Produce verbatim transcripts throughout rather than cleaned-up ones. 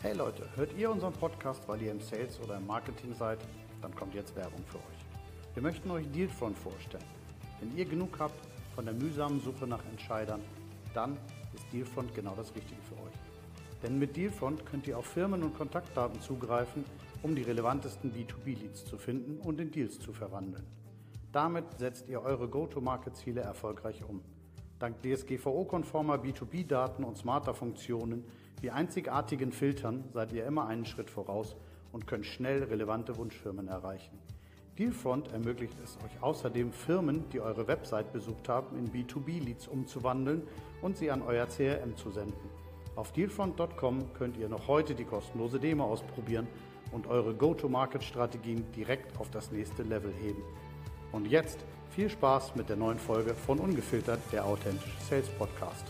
Hey Leute, hört ihr unseren Podcast, weil ihr im Sales oder im Marketing seid? Dann kommt jetzt Werbung für euch. Wir möchten euch Dealfront vorstellen. Wenn ihr genug habt von der mühsamen Suche nach Entscheidern, dann ist Dealfront genau das Richtige für euch. Denn mit Dealfront könnt ihr auf Firmen und Kontaktdaten zugreifen, um die relevantesten B zwei B Leads zu finden und in Deals zu verwandeln. Damit setzt ihr eure Go-to-Market-Ziele erfolgreich um. Dank D S G V O-konformer B zwei B Daten und smarter Funktionen wie einzigartigen Filtern seid ihr immer einen Schritt voraus und könnt schnell relevante Wunschfirmen erreichen. Dealfront ermöglicht es euch außerdem, Firmen, die eure Website besucht haben, in B zwei B Leads umzuwandeln und sie an euer C R M zu senden. Auf dealfront punkt com könnt ihr noch heute die kostenlose Demo ausprobieren und eure Go-to-Market-Strategien direkt auf das nächste Level heben. Und jetzt viel Spaß mit der neuen Folge von Ungefiltert, der authentische Sales Podcast.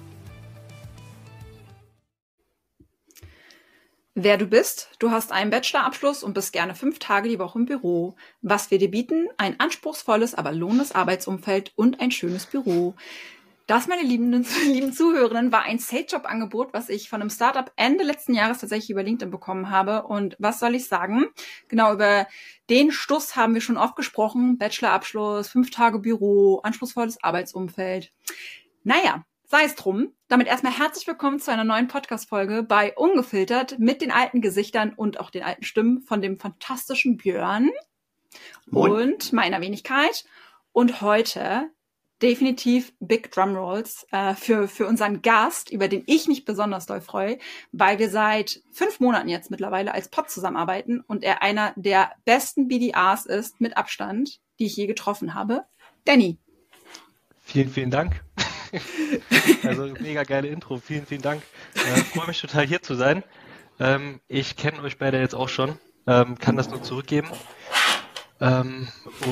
Wer du bist, du hast einen Bachelorabschluss und bist gerne fünf Tage die Woche im Büro. Was wir dir bieten? Ein anspruchsvolles, aber lohnendes Arbeitsumfeld und ein schönes Büro. Das, meine lieben, lieben Zuhörerinnen, war ein Sales-Job-Angebot, was ich von einem Startup Ende letzten Jahres tatsächlich über LinkedIn bekommen habe. Und was soll ich sagen? Genau, über den Stuss haben wir schon oft gesprochen. Bachelorabschluss, fünf Tage Büro, anspruchsvolles Arbeitsumfeld. Naja, sei es drum. Damit erstmal herzlich willkommen zu einer neuen Podcast-Folge bei Ungefiltert mit den alten Gesichtern und auch den alten Stimmen von dem fantastischen Björn Moin. Und meiner Wenigkeit. Und heute definitiv Big Drumrolls äh, für für unseren Gast, über den ich mich besonders doll freue, weil wir seit fünf Monaten jetzt mittlerweile als Pod zusammenarbeiten und er einer der besten B D As ist, mit Abstand, die ich je getroffen habe. Danny. Vielen, vielen Dank. Also mega geile Intro. Vielen, vielen Dank. Äh, freue mich total hier zu sein. Ähm, ich kenne euch beide jetzt auch schon, ähm, kann das nur zurückgeben ähm,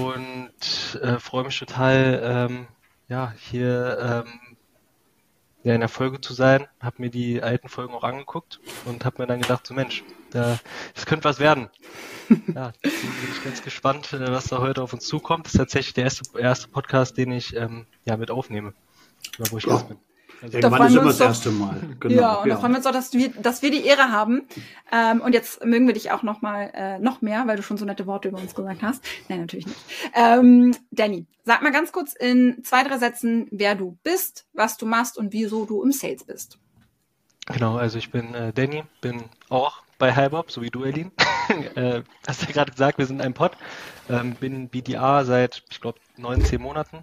und äh, freue mich total, ähm, ja, hier ähm, ja, in der Folge zu sein. Habe mir die alten Folgen auch angeguckt und habe mir dann gedacht, so Mensch, da, das könnte was werden. Ja, deswegen bin ich ganz gespannt, äh, was da heute auf uns zukommt. Das ist tatsächlich der erste, erste Podcast, den ich ähm, ja mit aufnehme. Oder wo ich Ja. Gast bin. Also, Irgendwann ist immer das doch, erste Mal. Genau. Ja, und da freuen wir uns auch, dass wir, dass wir die Ehre haben. Ähm, und jetzt mögen wir dich auch noch mal äh, noch mehr, weil du schon so nette Worte über uns gesagt hast. Nein, natürlich nicht. Ähm, Danny, sag mal ganz kurz in zwei, drei Sätzen, wer du bist, was du machst und wieso du im Sales bist. Genau, also ich bin äh, Danny, bin auch bei HiBob, so wie du, Elin. äh, hast du ja gerade gesagt, wir sind ein Pod. Ähm, bin B D A seit, ich glaube, neun, zehn Monaten.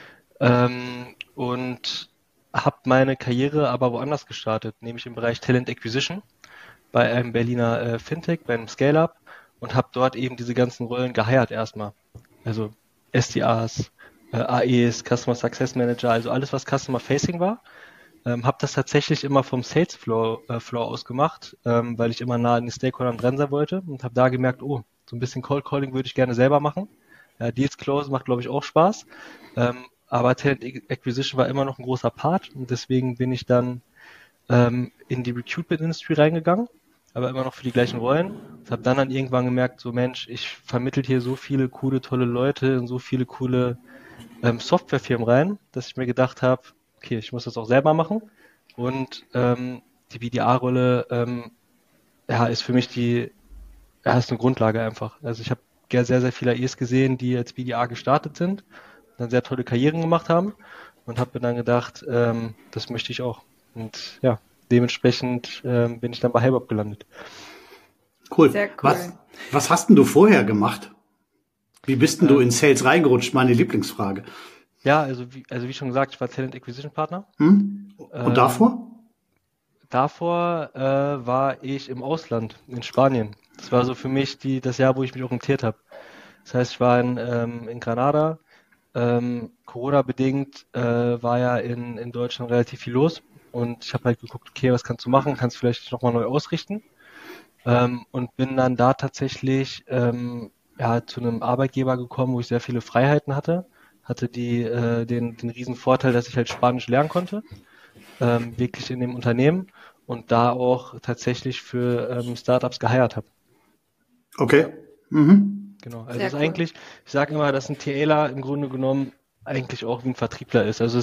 Ähm, und habe meine Karriere aber woanders gestartet, nämlich im Bereich Talent Acquisition bei einem Berliner äh, Fintech, bei einem Scale-Up und habe dort eben diese ganzen Rollen geheiert erstmal. Also S D As, äh, A Es, Customer Success Manager, also alles, was Customer Facing war. Ähm, habe das tatsächlich immer vom Sales Flow, äh, Flow aus gemacht, ähm, weil ich immer nah an den Stakeholdern dran sein wollte und habe da gemerkt, oh, so ein bisschen Cold Calling würde ich gerne selber machen. Ja, Deals Close macht, glaube ich, auch Spaß. Ähm, aber Talent Acquisition war immer noch ein großer Part und deswegen bin ich dann ähm, in die Recruitment Industry reingegangen, aber immer noch für die gleichen Rollen. Und habe dann, dann irgendwann gemerkt, so Mensch, ich vermittle hier so viele coole, tolle Leute und so viele coole ähm, Softwarefirmen rein, dass ich mir gedacht habe, okay, ich muss das auch selber machen. Und ähm, die B D A-Rolle ähm, ja, ist für mich die, ja, ist eine Grundlage einfach. Also ich habe sehr, sehr viele A Es gesehen, die als B D A gestartet sind, dann sehr tolle Karrieren gemacht haben und habe mir dann gedacht, ähm, das möchte ich auch. Und ja, dementsprechend ähm, bin ich dann bei HiBob gelandet. Cool. Sehr cool. Was, was hast denn du vorher gemacht? Wie bist denn ähm, du in Sales reingerutscht? Meine Lieblingsfrage. Ja, also wie, also wie schon gesagt, ich war Talent Acquisition Partner. Hm? Und ähm, davor? Davor äh, war ich im Ausland, in Spanien. Das war so für mich die, das Jahr, wo ich mich orientiert habe. Das heißt, ich war in, ähm, in Granada. Ähm, Corona-bedingt äh, war ja in, in Deutschland relativ viel los. Und ich habe halt geguckt, okay, was kannst du machen? Kannst du vielleicht nochmal neu ausrichten? Ähm, und bin dann da tatsächlich ähm, ja, zu einem Arbeitgeber gekommen, wo ich sehr viele Freiheiten hatte. Hatte die äh, den, den riesen Vorteil, dass ich halt Spanisch lernen konnte. Ähm, wirklich in dem Unternehmen. Und da auch tatsächlich für ähm, Startups geheiert habe. Okay. Mhm. Genau, also Sehr es ist cool. eigentlich, ich sage immer, dass ein TAler im Grunde genommen eigentlich auch wie ein Vertriebler ist. Also es ist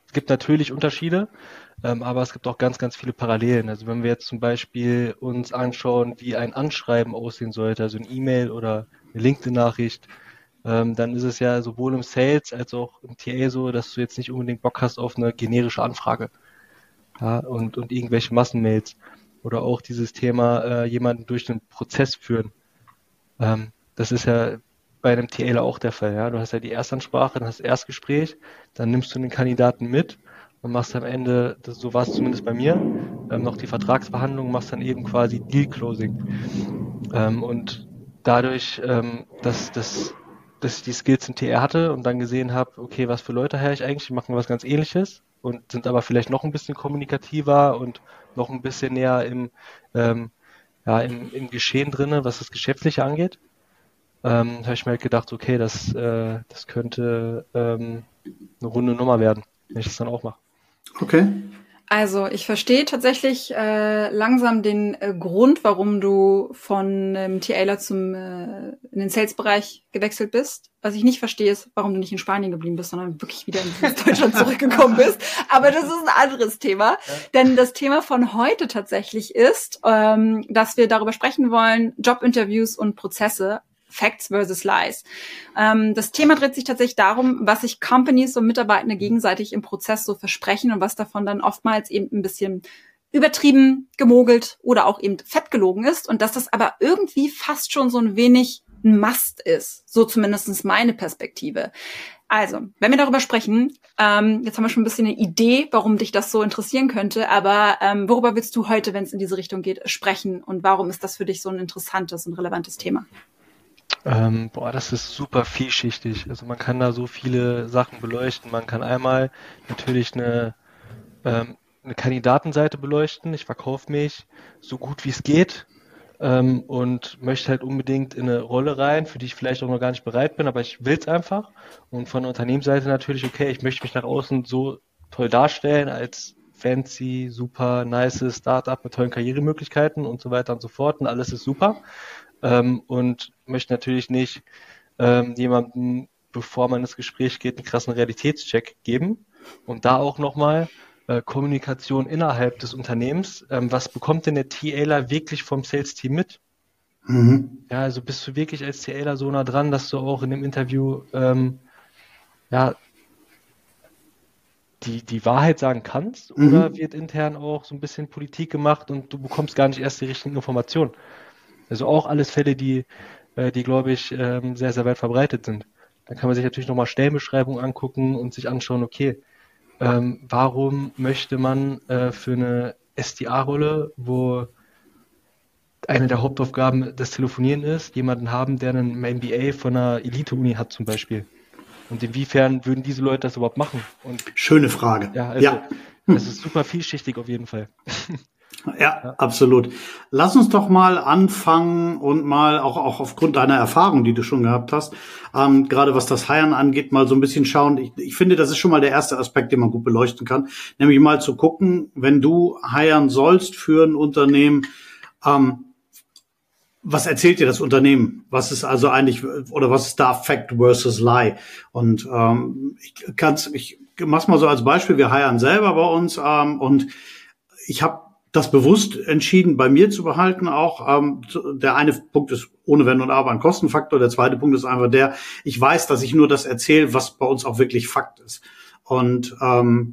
es gibt natürlich Unterschiede, ähm, aber es gibt auch ganz, ganz viele Parallelen. Also wenn wir jetzt zum Beispiel uns anschauen, wie ein Anschreiben aussehen sollte, also ein E-Mail oder eine LinkedIn-Nachricht, ähm, dann ist es ja sowohl im Sales als auch im T A so, dass du jetzt nicht unbedingt Bock hast auf eine generische Anfrage, ja, und, und irgendwelche Massenmails. Oder auch dieses Thema, äh, jemanden durch einen Prozess führen. Ähm, das ist ja bei einem T A auch der Fall. Ja? Du hast ja die Erstansprache, dann hast du das Erstgespräch, dann nimmst du den Kandidaten mit und machst am Ende, das, so war es zumindest bei mir, ähm, noch die Vertragsverhandlung, machst dann eben quasi Deal-Closing. Ähm, und dadurch, ähm, dass, dass, dass ich die Skills im T R hatte und dann gesehen habe, okay, was für Leute habe ich eigentlich, die machen was ganz Ähnliches und sind aber vielleicht noch ein bisschen kommunikativer und noch ein bisschen näher im, ähm, ja, im, im Geschehen drinne, was das Geschäftliche angeht. Ähm, habe ich mir halt gedacht, okay, das, äh, das könnte ähm, eine runde Nummer werden, wenn ich das dann auch mache. Okay. Also ich verstehe tatsächlich äh, langsam den äh, Grund, warum du von ähm, T A zum äh, in den Sales-Bereich gewechselt bist. Was ich nicht verstehe, ist, warum du nicht in Spanien geblieben bist, sondern wirklich wieder in Deutschland zurückgekommen bist. Aber das ist ein anderes Thema. Ja. Denn das Thema von heute tatsächlich ist, ähm, dass wir darüber sprechen wollen, Jobinterviews und Prozesse. Facts versus Lies. Ähm, das Thema dreht sich tatsächlich darum, was sich Companies und Mitarbeitende gegenseitig im Prozess so versprechen und was davon dann oftmals eben ein bisschen übertrieben, gemogelt oder auch eben fett gelogen ist und dass das aber irgendwie fast schon so ein wenig ein Must ist. So zumindest meine Perspektive. Also, wenn wir darüber sprechen, ähm, jetzt haben wir schon ein bisschen eine Idee, warum dich das so interessieren könnte, aber ähm, worüber willst du heute, wenn es in diese Richtung geht, sprechen und warum ist das für dich so ein interessantes und relevantes Thema? Ähm, boah, das ist super vielschichtig. Also man kann da so viele Sachen beleuchten. Man kann einmal natürlich eine, ähm, eine Kandidatenseite beleuchten. Ich verkaufe mich so gut wie es geht ähm, und möchte halt unbedingt in eine Rolle rein, für die ich vielleicht auch noch gar nicht bereit bin, aber ich will es einfach. Und von der Unternehmensseite natürlich, okay, ich möchte mich nach außen so toll darstellen als fancy, super nice Startup mit tollen Karrieremöglichkeiten und so weiter und so fort. Und alles ist super. Ähm, und möchte natürlich nicht ähm, jemandem, bevor man ins Gespräch geht, einen krassen Realitätscheck geben. Und da auch nochmal äh, Kommunikation innerhalb des Unternehmens. Ähm, was bekommt denn der T A wirklich vom Sales-Team mit? Mhm. Ja, also bist du wirklich als T A so nah dran, dass du auch in dem Interview ähm, ja die, die Wahrheit sagen kannst? Mhm. Oder wird intern auch so ein bisschen Politik gemacht und du bekommst gar nicht erst die richtigen Informationen? Also auch alles Fälle, die, die glaube ich, sehr, sehr weit verbreitet sind. Dann kann man sich natürlich nochmal Stellenbeschreibungen angucken und sich anschauen, okay, ähm, warum möchte man äh, für eine S D A-Rolle, wo eine der Hauptaufgaben das Telefonieren ist, jemanden haben, der einen M B A von einer Elite-Uni hat zum Beispiel. Und inwiefern würden diese Leute das überhaupt machen? Und, Schöne Frage. Ja, also ja. Das ist super vielschichtig auf jeden Fall. Ja, ja, absolut. Lass uns doch mal anfangen und mal auch, auch aufgrund deiner Erfahrung, die du schon gehabt hast, ähm, gerade was das Hiren angeht, mal so ein bisschen schauen. Ich, ich finde, das ist schon mal der erste Aspekt, den man gut beleuchten kann, nämlich mal zu gucken, wenn du hiren sollst für ein Unternehmen, ähm, was erzählt dir das Unternehmen? Was ist also eigentlich, oder was ist da Fact versus Lie? Und ähm, ich kann's, ich mach's mal so als Beispiel, wir hiren selber bei uns ähm, und ich habe das bewusst entschieden, bei mir zu behalten auch. Ähm, der eine Punkt ist ohne Wenn und Aber ein Kostenfaktor. Der zweite Punkt ist einfach der, ich weiß, dass ich nur das erzähle, was bei uns auch wirklich Fakt ist. Und ähm,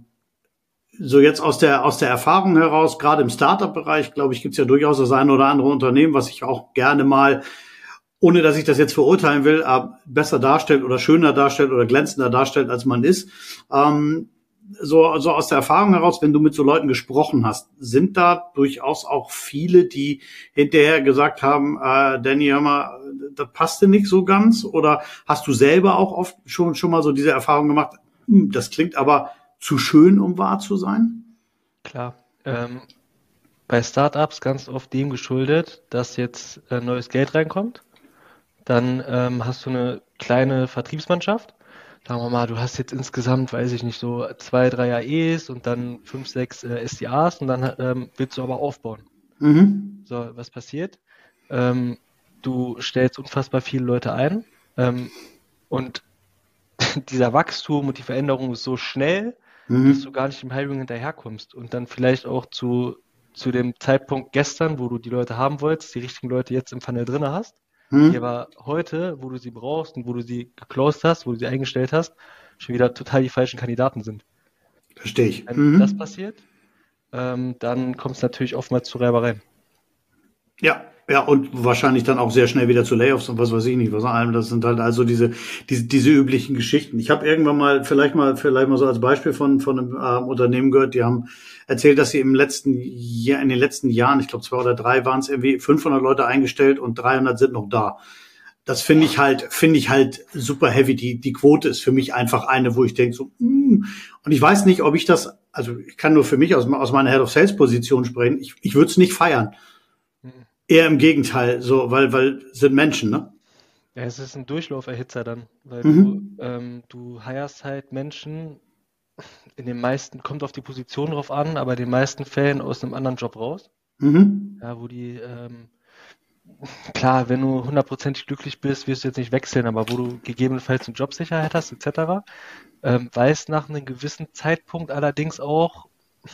so jetzt aus der aus der Erfahrung heraus, gerade im Startup-Bereich, glaube ich, gibt es ja durchaus das eine oder andere Unternehmen, was ich auch gerne mal, ohne dass ich das jetzt verurteilen will, besser darstellt oder schöner darstellt oder glänzender darstellt, als man ist. Ähm, So, so aus der Erfahrung heraus, wenn du mit so Leuten gesprochen hast, sind da durchaus auch viele, die hinterher gesagt haben, äh, Danny, hör mal, das passte nicht so ganz? Oder hast du selber auch oft schon, schon mal so diese Erfahrung gemacht, hm, das klingt aber zu schön, um wahr zu sein? Klar. Ähm, bei Startups ganz oft dem geschuldet, dass jetzt äh, neues Geld reinkommt. Dann ähm, hast du eine kleine Vertriebsmannschaft. Sagen wir mal, du hast jetzt insgesamt, weiß ich nicht, so zwei, drei A Es und dann fünf, sechs äh, S D As und dann ähm, willst du aber aufbauen. Mhm. So, was passiert? Ähm, du stellst unfassbar viele Leute ein ähm, und dieser Wachstum und die Veränderung ist so schnell, mhm. dass du gar nicht im Hiring hinterherkommst und dann vielleicht auch zu, zu dem Zeitpunkt gestern, wo du die Leute haben wolltest, die richtigen Leute jetzt im Funnel drin hast, mhm. die aber heute, wo du sie brauchst und wo du sie geclosed hast, wo du sie eingestellt hast, schon wieder total die falschen Kandidaten sind. Verstehe ich. Wenn mhm. das passiert, ähm, dann kommt es natürlich oftmals zu Reibereien. Ja, ja, und wahrscheinlich dann auch sehr schnell wieder zu Layoffs und was weiß ich nicht, was allem. Das sind halt also diese diese diese üblichen Geschichten. Ich habe irgendwann mal vielleicht mal vielleicht mal so als Beispiel von von einem äh, Unternehmen gehört, die haben erzählt, dass sie im letzten Jahr in den letzten Jahren, ich glaube zwei oder drei waren es irgendwie fünfhundert Leute eingestellt und dreihundert sind noch da. Das finde ich halt finde ich halt super heavy. Die die Quote ist für mich einfach eine, wo ich denke so mm. Und ich weiß nicht, ob ich das, also ich kann nur für mich aus aus meiner Head of Sales Position sprechen. Ich ich würde es nicht feiern. Eher im Gegenteil, so, weil, weil sind Menschen, ne? Ja, es ist ein Durchlauferhitzer dann, weil Mhm. du, ähm, du hirest halt Menschen, in den meisten, kommt auf die Position drauf an, aber in den meisten Fällen aus einem anderen Job raus. Mhm. Ja, wo die, ähm, klar, wenn du hundertprozentig glücklich bist, wirst du jetzt nicht wechseln, aber wo du gegebenenfalls eine Jobsicherheit hast, et cetera, ähm, weißt nach einem gewissen Zeitpunkt allerdings auch,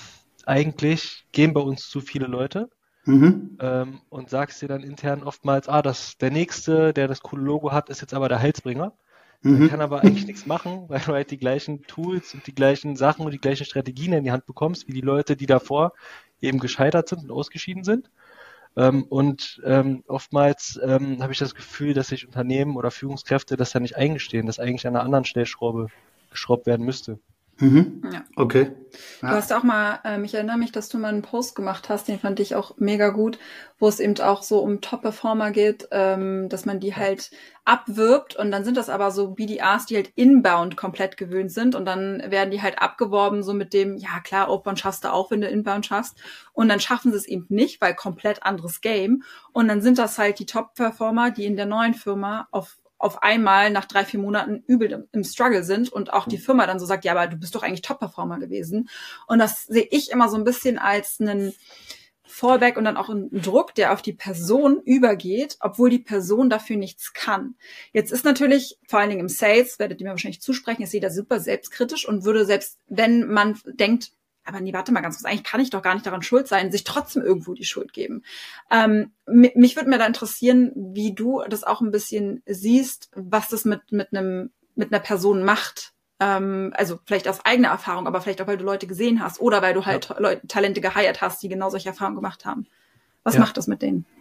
eigentlich gehen bei uns zu viele Leute. Mhm. Ähm, und sagst dir dann intern oftmals, ah, das, der Nächste, der das coole Logo hat, ist jetzt aber der Heilsbringer. Der Mhm. kann aber eigentlich nichts machen, weil du halt die gleichen Tools und die gleichen Sachen und die gleichen Strategien in die Hand bekommst, wie die Leute, die davor eben gescheitert sind und ausgeschieden sind. Ähm, und ähm, oftmals ähm, habe ich das Gefühl, dass sich Unternehmen oder Führungskräfte das ja nicht eingestehen, dass eigentlich an einer anderen Stellschraube geschraubt werden müsste. Mhm. Ja. Okay. Du Ja. hast auch mal, ähm, ich erinnere mich, dass du mal einen Post gemacht hast, den fand ich auch mega gut, wo es eben auch so um Top-Performer geht, ähm, dass man die halt abwirbt und dann sind das aber so B D As, die halt inbound komplett gewöhnt sind und dann werden die halt abgeworben so mit dem, ja klar, Outbound schaffst du auch, wenn du inbound schaffst und dann schaffen sie es eben nicht, weil komplett anderes Game und dann sind das halt die Top-Performer, die in der neuen Firma auf auf einmal nach drei, vier Monaten übel im, im Struggle sind und auch die Firma dann so sagt, ja, aber du bist doch eigentlich Top-Performer gewesen. Und das sehe ich immer so ein bisschen als einen Fallback und dann auch einen Druck, der auf die Person übergeht, obwohl die Person dafür nichts kann. Jetzt ist natürlich, vor allen Dingen im Sales, werdet ihr mir wahrscheinlich zusprechen, ist jeder super selbstkritisch und würde selbst, wenn man denkt, aber nee, warte mal ganz kurz, eigentlich kann ich doch gar nicht daran schuld sein, sich trotzdem irgendwo die Schuld geben. Ähm, mich würde mir da interessieren, wie du das auch ein bisschen siehst, was das mit mit einem mit einer Person macht. Ähm, also vielleicht aus eigener Erfahrung, aber vielleicht auch, weil du Leute gesehen hast oder weil du halt Ja. Leute, Talente geheiert hast, die genau solche Erfahrungen gemacht haben. Was Ja. macht das mit denen?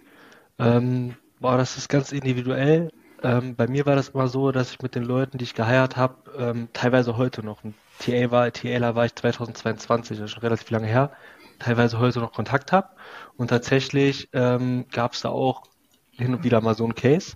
Ähm, boah, das ist ganz individuell. Ähm, bei mir war das immer so, dass ich mit den Leuten, die ich geheiert habe, ähm, teilweise heute noch, ein T A war, TLer war ich zweitausendzweiundzwanzig, das ist schon relativ lange her, teilweise heute noch Kontakt habe. Und tatsächlich ähm, gab es da auch hin und wieder mal so einen Case.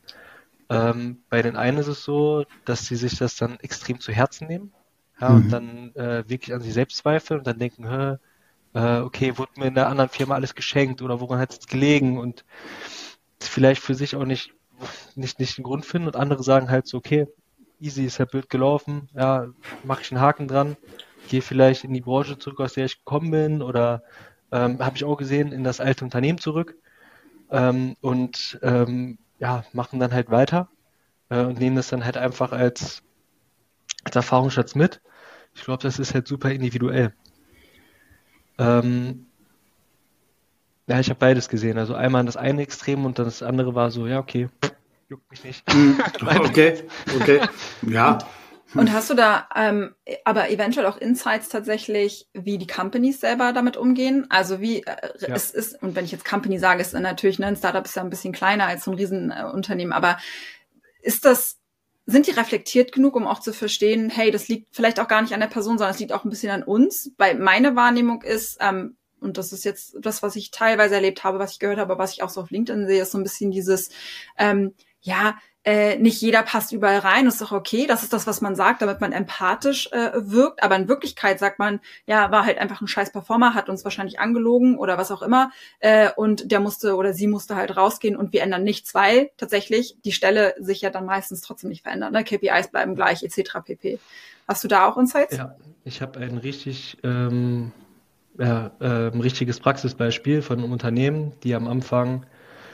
Ähm, bei den einen ist es so, dass sie sich das dann extrem zu Herzen nehmen, ja, Mhm. und dann äh, wirklich an sich selbst zweifeln und dann denken, hä, äh, okay, wurde mir in der anderen Firma alles geschenkt oder woran hat es jetzt gelegen und vielleicht für sich auch nicht, nicht, nicht einen Grund finden und andere sagen halt so, okay, easy, ist ja blöd gelaufen, ja, mache ich einen Haken dran, gehe vielleicht in die Branche zurück, aus der ich gekommen bin oder ähm, habe ich auch gesehen, in das alte Unternehmen zurück ähm, und ähm, ja, machen dann halt weiter äh, und nehmen das dann halt einfach als, als Erfahrungsschatz mit. Ich glaube, das ist halt super individuell. Ähm, ja, ich habe beides gesehen. Also einmal das eine Extrem und das andere war so, ja, okay, juckt mich nicht. Mhm. Okay, okay. Ja. Und hast du da ähm, aber eventuell auch Insights tatsächlich, wie die Companies selber damit umgehen? Also wie äh, Ja. es ist, und wenn ich jetzt Company sage, ist dann natürlich, ne, ein Startup ist ja ein bisschen kleiner als so ein Riesenunternehmen, äh, aber ist das, sind die reflektiert genug, um auch zu verstehen, hey, das liegt vielleicht auch gar nicht an der Person, sondern es liegt auch ein bisschen an uns? Weil meine Wahrnehmung ist, ähm, und das ist jetzt das, was ich teilweise erlebt habe, was ich gehört habe, was ich auch so auf LinkedIn sehe, ist so ein bisschen dieses, ähm, ja, äh, nicht jeder passt überall rein, ist doch okay, das ist das, was man sagt, damit man empathisch äh, wirkt, aber in Wirklichkeit sagt man, ja, war halt einfach ein scheiß Performer, hat uns wahrscheinlich angelogen oder was auch immer äh, und der musste oder sie musste halt rausgehen und wir ändern nichts, weil tatsächlich die Stelle sich ja dann meistens trotzdem nicht verändert, ne? K P Is bleiben gleich, et cetera pp. Hast du da auch Insights? Ja, ich habe ein richtig, ähm, ja, äh, ein richtiges Praxisbeispiel von einem Unternehmen, die am Anfang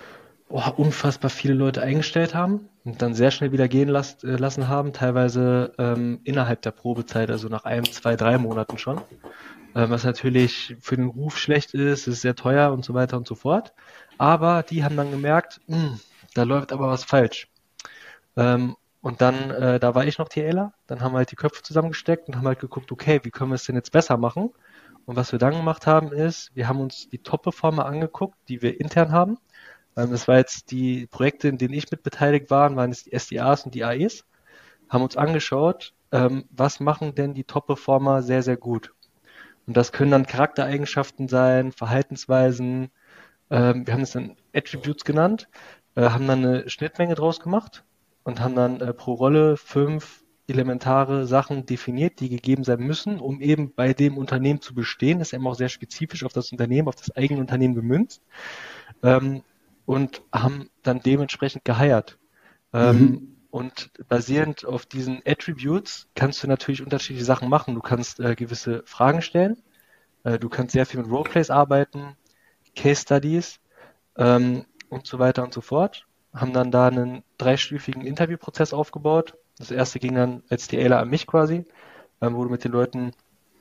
oh, unfassbar viele Leute eingestellt haben und dann sehr schnell wieder gehen las- äh, lassen haben, teilweise ähm, innerhalb der Probezeit, also nach einem, zwei, drei Monaten schon. Ähm, was natürlich für den Ruf schlecht ist, ist sehr teuer und so weiter und so fort. Aber die haben dann gemerkt, "Hm, da läuft aber was falsch." Ähm, und dann, äh, da war ich noch TLer, dann haben wir halt die Köpfe zusammengesteckt und haben halt geguckt, okay, wie können wir es denn jetzt besser machen? Und was wir dann gemacht haben, ist, wir haben uns die Top-Performer angeguckt, die wir intern haben. Ähm, das war jetzt die Projekte, in denen ich mit beteiligt war, waren es die S D As und die A Es, haben uns angeschaut, ähm, was machen denn die Top-Performer sehr, sehr gut. Und das können dann Charaktereigenschaften sein, Verhaltensweisen, ähm, wir haben es dann Attributes genannt, äh, haben dann eine Schnittmenge draus gemacht und haben dann äh, pro Rolle fünf elementare Sachen definiert, die gegeben sein müssen, um eben bei dem Unternehmen zu bestehen. Das ist eben auch sehr spezifisch auf das Unternehmen, auf das eigene Unternehmen gemünzt. Ähm, und haben dann dementsprechend geheiert. Ähm, Mhm. Und basierend auf diesen Attributes kannst du natürlich unterschiedliche Sachen machen. Du kannst äh, gewisse Fragen stellen, äh, du kannst sehr viel mit Roleplays arbeiten, Case Studies ähm, und so weiter und so fort. Haben dann da einen dreistufigen Interviewprozess aufgebaut. Das erste ging dann als TLer an mich quasi, ähm, wo du mit den Leuten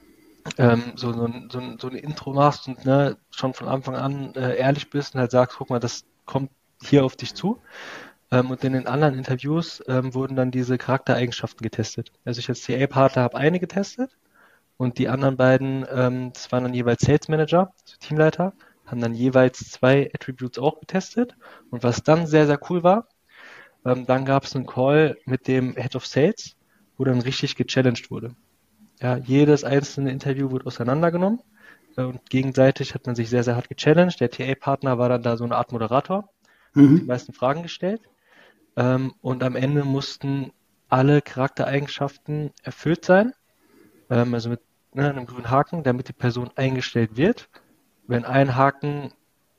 ähm, so, so, ein, so, ein, so eine Intro machst und ne, schon von Anfang an äh, ehrlich bist und halt sagst, guck mal, das kommt hier auf dich zu. Ähm, und in den anderen Interviews ähm, wurden dann diese Charaktereigenschaften getestet. Also ich als T A-Partner habe eine getestet und die anderen beiden, ähm, das waren dann jeweils Sales Manager, also Teamleiter, haben dann jeweils zwei Attributes auch getestet. Und was dann sehr, sehr cool war, ähm, dann gab es einen Call mit dem Head of Sales, wo dann richtig gechallenged wurde. Ja, jedes einzelne Interview wurde auseinandergenommen äh, und gegenseitig hat man sich sehr, sehr hart gechallenged. Der T A-Partner war dann da so eine Art Moderator, hat die Mhm. meisten Fragen gestellt. Ähm, und am Ende mussten alle Charaktereigenschaften erfüllt sein, ähm, also mit ne, einem grünen Haken, damit die Person eingestellt wird. Wenn ein Haken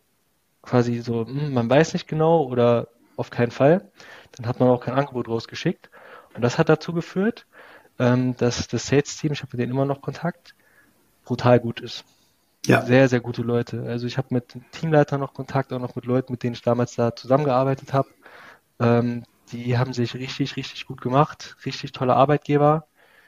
quasi so, hm, man weiß nicht genau oder auf keinen Fall, dann hat man auch kein Angebot rausgeschickt. Und das hat dazu geführt, ähm, dass das Sales-Team, ich habe mit denen immer noch Kontakt, brutal gut ist. Ja, Sehr, sehr gute Leute. Also ich habe mit dem Teamleiter noch Kontakt, auch noch mit Leuten, mit denen ich damals da zusammengearbeitet habe. Ähm, die haben sich richtig, richtig gut gemacht. Richtig tolle Arbeitgeber.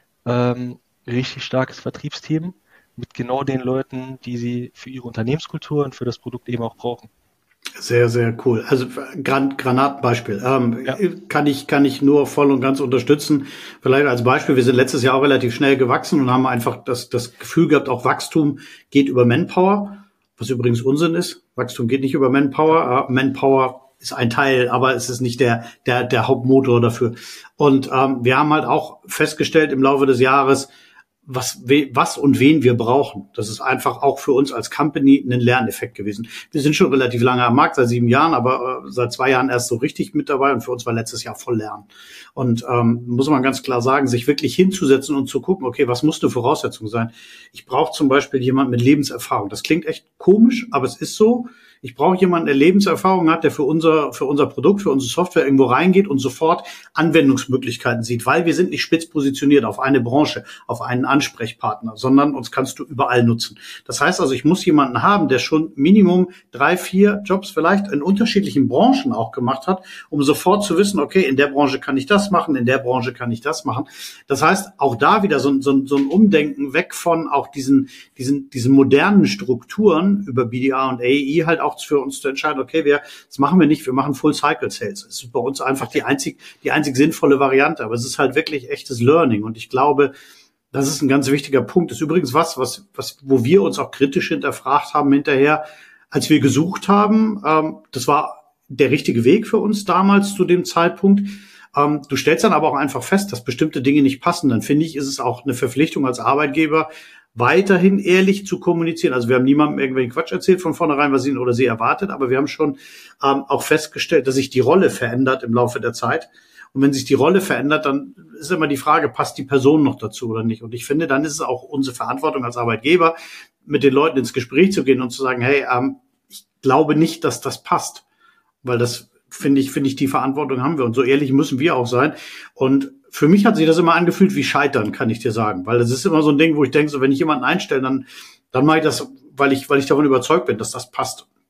Ähm, richtig starkes Vertriebsteam mit genau den Leuten, die sie für ihre Unternehmenskultur und für das Produkt eben auch brauchen. sehr, sehr cool. Also Gran Granatenbeispiel. Ähm, Ja, kann ich, kann ich nur voll und ganz unterstützen. Vielleicht als Beispiel, wir sind letztes Jahr auch relativ schnell gewachsen und haben einfach das, das Gefühl gehabt, auch Wachstum geht über Manpower, was übrigens Unsinn ist. Wachstum geht nicht über Manpower. Äh, Manpower ist ein Teil, aber es ist nicht der, der, der Hauptmotor dafür. Und ähm, wir haben halt auch festgestellt im Laufe des Jahres, was, we, was und wen wir brauchen. Das ist einfach auch für uns als Company ein Lerneffekt gewesen. Wir sind schon relativ lange am Markt, seit sieben Jahren, aber äh, seit zwei Jahren erst so richtig mit dabei und für uns war letztes Jahr voll Lernen. Und ähm, muss man ganz klar sagen, sich wirklich hinzusetzen und zu gucken, okay, was muss eine Voraussetzung sein? Ich brauche zum Beispiel jemanden mit Lebenserfahrung. Das klingt echt komisch, aber es ist so. Ich brauche jemanden, der Lebenserfahrung hat, der für unser, für unser Produkt, für unsere Software irgendwo reingeht und sofort Anwendungsmöglichkeiten sieht, weil wir sind nicht spitz positioniert auf eine Branche, auf einen Ansprechpartner, sondern uns kannst du überall nutzen. Das heißt also, ich muss jemanden haben, der schon Minimum drei, vier Jobs vielleicht in unterschiedlichen Branchen auch gemacht hat, um sofort zu wissen, okay, in der Branche kann ich das machen, in der Branche kann ich das machen. Das heißt, auch da wieder so, so, so ein Umdenken weg von auch diesen, diesen, diesen modernen Strukturen über B D R und A E halt auch für uns zu entscheiden, okay, wir, das machen wir nicht, wir machen Full-Cycle-Sales. Das ist bei uns einfach die einzig, die einzig sinnvolle Variante, aber es ist halt wirklich echtes Learning und ich glaube, das ist ein ganz wichtiger Punkt. Das ist übrigens was, was, was, wo wir uns auch kritisch hinterfragt haben hinterher, als wir gesucht haben. Ähm, das war der richtige Weg für uns damals zu dem Zeitpunkt. Ähm, du stellst dann aber auch einfach fest, dass bestimmte Dinge nicht passen. Dann finde ich, ist es auch eine Verpflichtung als Arbeitgeber, weiterhin ehrlich zu kommunizieren. Also wir haben niemandem irgendwelchen Quatsch erzählt von vornherein, was ihn oder sie erwartet, aber wir haben schon ähm, auch festgestellt, dass sich die Rolle verändert im Laufe der Zeit. Und wenn sich die Rolle verändert, dann ist immer die Frage, passt die Person noch dazu oder nicht? Und ich finde, dann ist es auch unsere Verantwortung als Arbeitgeber, mit den Leuten ins Gespräch zu gehen und zu sagen, hey, ähm, ich glaube nicht, dass das passt. Weil das, finde ich, finde ich, die Verantwortung haben wir. Und so ehrlich müssen wir auch sein. Und für mich hat sich das immer angefühlt wie Scheitern, kann ich dir sagen. Weil das ist immer so ein Ding, wo ich denke, so wenn ich jemanden einstelle, dann, dann mache ich das, weil ich, weil ich davon überzeugt bin, dass das passt.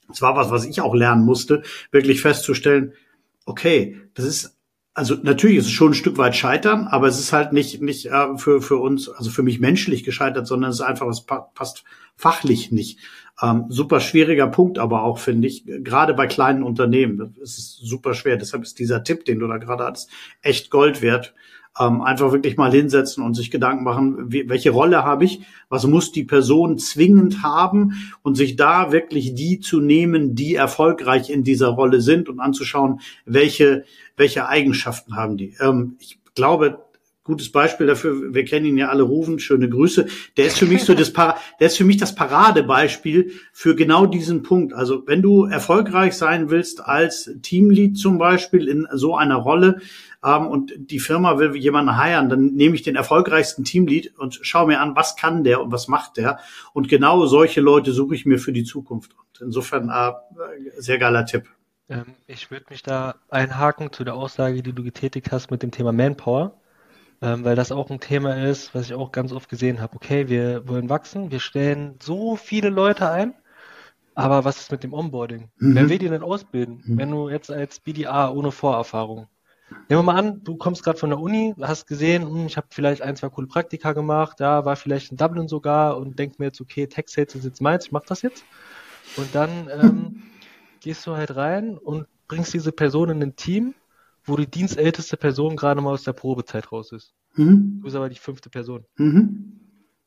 Es war was, was ich auch lernen musste, wirklich festzustellen, okay, das ist, also natürlich ist es schon ein Stück weit Scheitern, aber es ist halt nicht nicht äh, für für uns, also für mich menschlich gescheitert, sondern es ist einfach, es pa- passt fachlich nicht. Ähm, super schwieriger Punkt, aber auch, finde ich, gerade bei kleinen Unternehmen, das ist super schwer. Deshalb ist dieser Tipp, den du da gerade hattest, echt Gold wert. Ähm, einfach wirklich mal hinsetzen und sich Gedanken machen, wie, welche Rolle habe ich, was muss die Person zwingend haben und sich da wirklich die zu nehmen, die erfolgreich in dieser Rolle sind und anzuschauen, welche welche Eigenschaften haben die. Ähm, ich glaube, gutes Beispiel dafür, wir kennen ihn ja alle, Ruven, schöne Grüße. Der ist für mich so das Para- der ist für mich das Paradebeispiel für genau diesen Punkt. Also wenn du erfolgreich sein willst als Teamlead zum Beispiel in so einer Rolle, ähm, und die Firma will jemanden hiren, dann nehme ich den erfolgreichsten Teamlead und schaue mir an, was kann der und was macht der. Und genau solche Leute suche ich mir für die Zukunft. Und insofern äh, sehr geiler Tipp. Ähm, ich würde mich da einhaken zu der Aussage, die du getätigt hast mit dem Thema Manpower, ähm, weil das auch ein Thema ist, was ich auch ganz oft gesehen habe. Okay, wir wollen wachsen, wir stellen so viele Leute ein, aber was ist mit dem Onboarding? Mhm. Wer will die denn ausbilden? Mhm. Wenn du jetzt als B D A ohne Vorerfahrung, nehmen wir mal an, du kommst gerade von der Uni, hast gesehen, hm, ich habe vielleicht ein, zwei coole Praktika gemacht, ja, war vielleicht in Dublin sogar und denk mir jetzt, okay, Tech Sales ist jetzt meins, ich mach das jetzt. Und dann ähm, gehst du halt rein und bringst diese Person in ein Team, wo die dienstälteste Person gerade mal aus der Probezeit raus ist. Mhm. Du bist aber die fünfte Person. Mhm.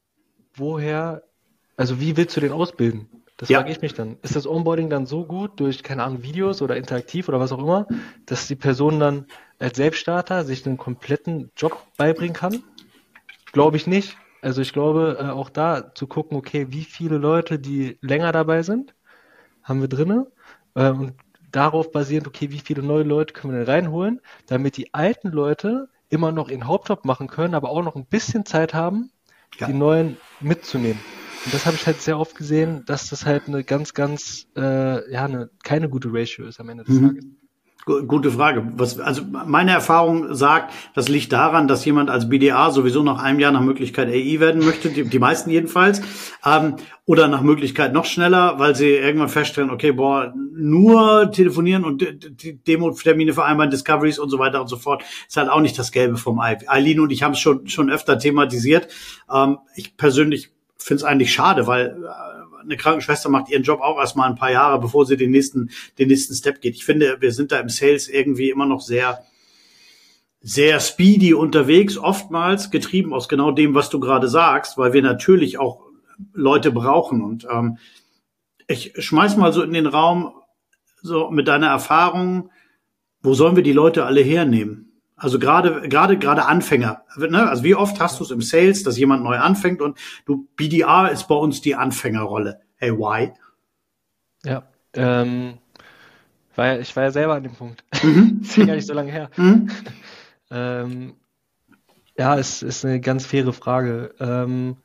Woher, also wie willst du den ausbilden? Das Ja. frage ich mich dann. Ist das Onboarding dann so gut durch, keine Ahnung, Videos oder interaktiv oder was auch immer, dass die Person dann als Selbststarter sich einen kompletten Job beibringen kann? Glaube ich nicht. Also ich glaube, äh, auch da zu gucken, okay, wie viele Leute, die länger dabei sind, haben wir drinne, äh, und darauf basierend, okay, wie viele neue Leute können wir denn reinholen, damit die alten Leute immer noch ihren Hauptjob machen können, aber auch noch ein bisschen Zeit haben, Ja. die neuen mitzunehmen. Und das habe ich halt sehr oft gesehen, dass das halt eine ganz, ganz, äh, ja, eine, keine gute Ratio ist am Ende des Mhm. Tages. Gu- Gute Frage. Was, also meine Erfahrung sagt, das liegt daran, dass jemand als B D A sowieso nach einem Jahr nach Möglichkeit A I werden möchte, die, die meisten jedenfalls, ähm, oder nach Möglichkeit noch schneller, weil sie irgendwann feststellen, okay, boah, nur telefonieren und D- D- Demo-Termine vereinbaren, Discoveries und so weiter und so fort, ist halt auch nicht das Gelbe vom Ei. Eileen und ich haben es schon schon öfter thematisiert. Ähm, ich persönlich finde es eigentlich schade, weil äh, eine Krankenschwester macht ihren Job auch erstmal ein paar Jahre, bevor sie den nächsten, den nächsten Step geht. Ich finde, wir sind da im Sales irgendwie immer noch sehr, sehr speedy unterwegs, oftmals getrieben aus genau dem, was du gerade sagst, weil wir natürlich auch Leute brauchen. Und ähm, ich schmeiß mal so in den Raum, so mit deiner Erfahrung, wo sollen wir die Leute alle hernehmen? Also gerade gerade gerade Anfänger. Ne? Also wie oft hast du es im Sales, dass jemand neu anfängt und du, B D R ist bei uns die Anfängerrolle. Hey, why? Ja, ähm, war ja, ich war ja selber an dem Punkt. Mhm. Das ist ja gar nicht so lange her. Mhm. Ähm, ja, es ist eine ganz faire Frage. Ähm,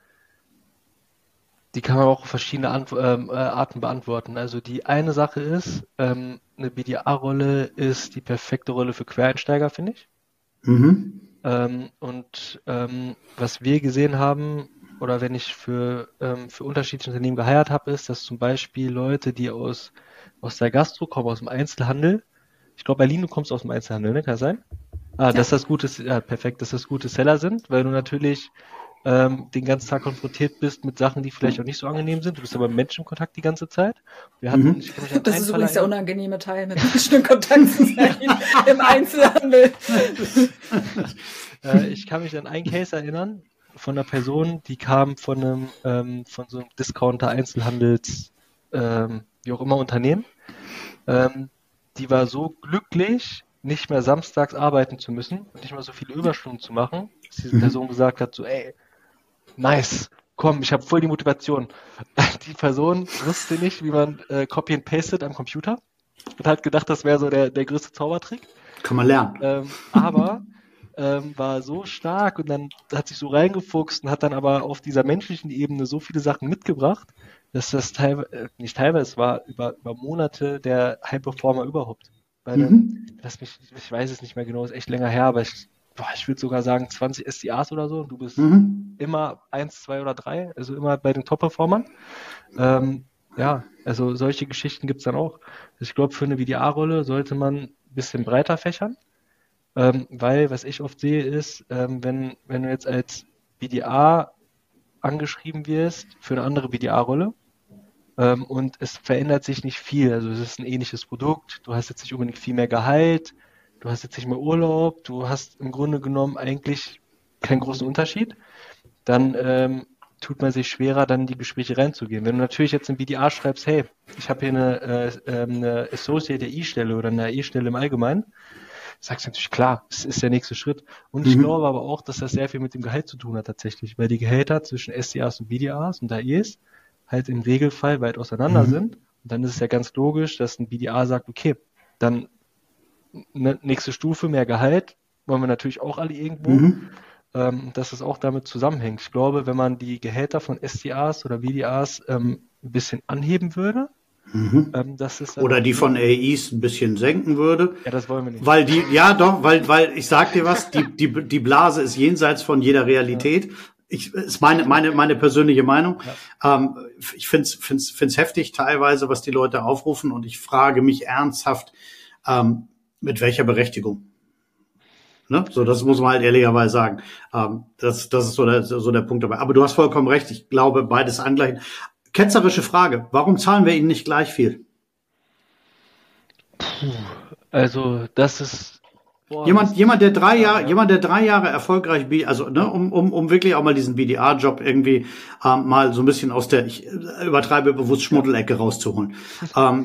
die kann man auch auf verschiedene Ant ähm, äh, Arten beantworten. Also die eine Sache ist, ähm, eine B D A-Rolle ist die perfekte Rolle für Quereinsteiger, finde ich. Mhm. Ähm, und ähm, was wir gesehen haben, oder wenn ich für, ähm, für unterschiedliche Unternehmen geheiert habe, ist, dass zum Beispiel Leute, die aus, aus der Gastro kommen, aus dem Einzelhandel, ich glaube, Berlin, du kommst aus dem Einzelhandel, ne? Kann das sein? Ah, dass das gute, ja, perfekt, dass das gute Seller sind, weil du natürlich ähm, den ganzen Tag konfrontiert bist mit Sachen, die vielleicht auch nicht so angenehm sind. Du bist aber mit Menschen in Kontakt die ganze Zeit. Wir hatten, Mhm. ich kann mich an Das einen ist Fall übrigens der erinnern. unangenehme Teil, mit Menschen in Kontakt zu sein im Einzelhandel. Äh, ich kann mich an einen Case erinnern von einer Person, die kam von einem, ähm, von so einem Discounter, Einzelhandels, ähm, wie auch immer Unternehmen. Ähm, die war so glücklich, nicht mehr samstags arbeiten zu müssen und nicht mehr so viele Überstunden zu machen, dass diese Mhm. Person gesagt hat, so, ey, nice, komm, ich habe voll die Motivation. Die Person wusste nicht, wie man äh, Copy and Pastet am Computer und hat gedacht, das wäre so der, der größte Zaubertrick. Kann man lernen. Ähm, aber ähm, war so stark und dann hat sich so reingefuchst und hat dann aber auf dieser menschlichen Ebene so viele Sachen mitgebracht, dass das teilweise, äh, nicht teilweise, es war über, über Monate der High-Performer überhaupt. Weil dann, Mhm. lass mich, ich weiß es nicht mehr genau, ist echt länger her, aber ich, boah, ich würde sogar sagen zwanzig S D As oder so und du bist Mhm. immer eins, zwei oder drei, also immer bei den Top-Performern. Ähm, ja, also solche Geschichten gibt's dann auch. Ich glaube, für eine B D A-Rolle sollte man ein bisschen breiter fächern, ähm, weil was ich oft sehe ist, ähm, wenn, wenn du jetzt als B D A angeschrieben wirst für eine andere B D A-Rolle, ähm, und es verändert sich nicht viel. Also es ist ein ähnliches Produkt, du hast jetzt nicht unbedingt viel mehr Gehalt, du hast jetzt nicht mehr Urlaub, du hast im Grunde genommen eigentlich keinen großen Unterschied, dann ähm, tut man sich schwerer, dann in die Gespräche reinzugehen. Wenn du natürlich jetzt in B D A schreibst, hey, ich habe hier eine, äh, ähm, eine Associate A I-Stelle oder eine A I-Stelle im Allgemeinen, sagst du natürlich, klar, es ist der nächste Schritt. Und ich Mhm. glaube aber auch, dass das sehr viel mit dem Gehalt zu tun hat tatsächlich, weil die Gehälter zwischen S D As und B D As und A Is halt im Regelfall weit auseinander Mhm. sind. Und dann ist es ja ganz logisch, dass ein B D A sagt, okay, dann ne, nächste Stufe, mehr Gehalt, wollen wir natürlich auch alle irgendwo, Mhm. ähm, dass es auch damit zusammenhängt. Ich glaube, wenn man die Gehälter von S D As oder B D As ähm, ein bisschen anheben würde, Mhm. ähm, dass es dann Oder auch die von nicht, A Is ein bisschen senken würde. ja, das wollen wir nicht. Weil die, ja doch, weil, weil ich sag dir was, die, die, die Blase ist jenseits von jeder Ja, Realität. Ich, ist meine, meine, meine persönliche Meinung. ja. Ähm, ich find's, find's, find's heftig teilweise, was die Leute aufrufen, und ich frage mich ernsthaft, ähm, mit welcher Berechtigung. Ne? So, das muss man halt ehrlicherweise sagen. Ähm, das, das ist so der, so der Punkt dabei. Aber du hast vollkommen recht. Ich glaube, beides angleichen. Ketzerische Frage. Warum zahlen wir ihnen nicht gleich viel? Puh, also das ist, boah, das Jemand, ist jemand, der drei schade, Jahre, ja. jemand, der drei Jahre erfolgreich, B- also ne, um, um, um wirklich auch mal diesen B D A-Job irgendwie ähm, mal so ein bisschen aus der, ich äh, übertreibe bewusst, Ja. Schmuddelecke rauszuholen. ähm,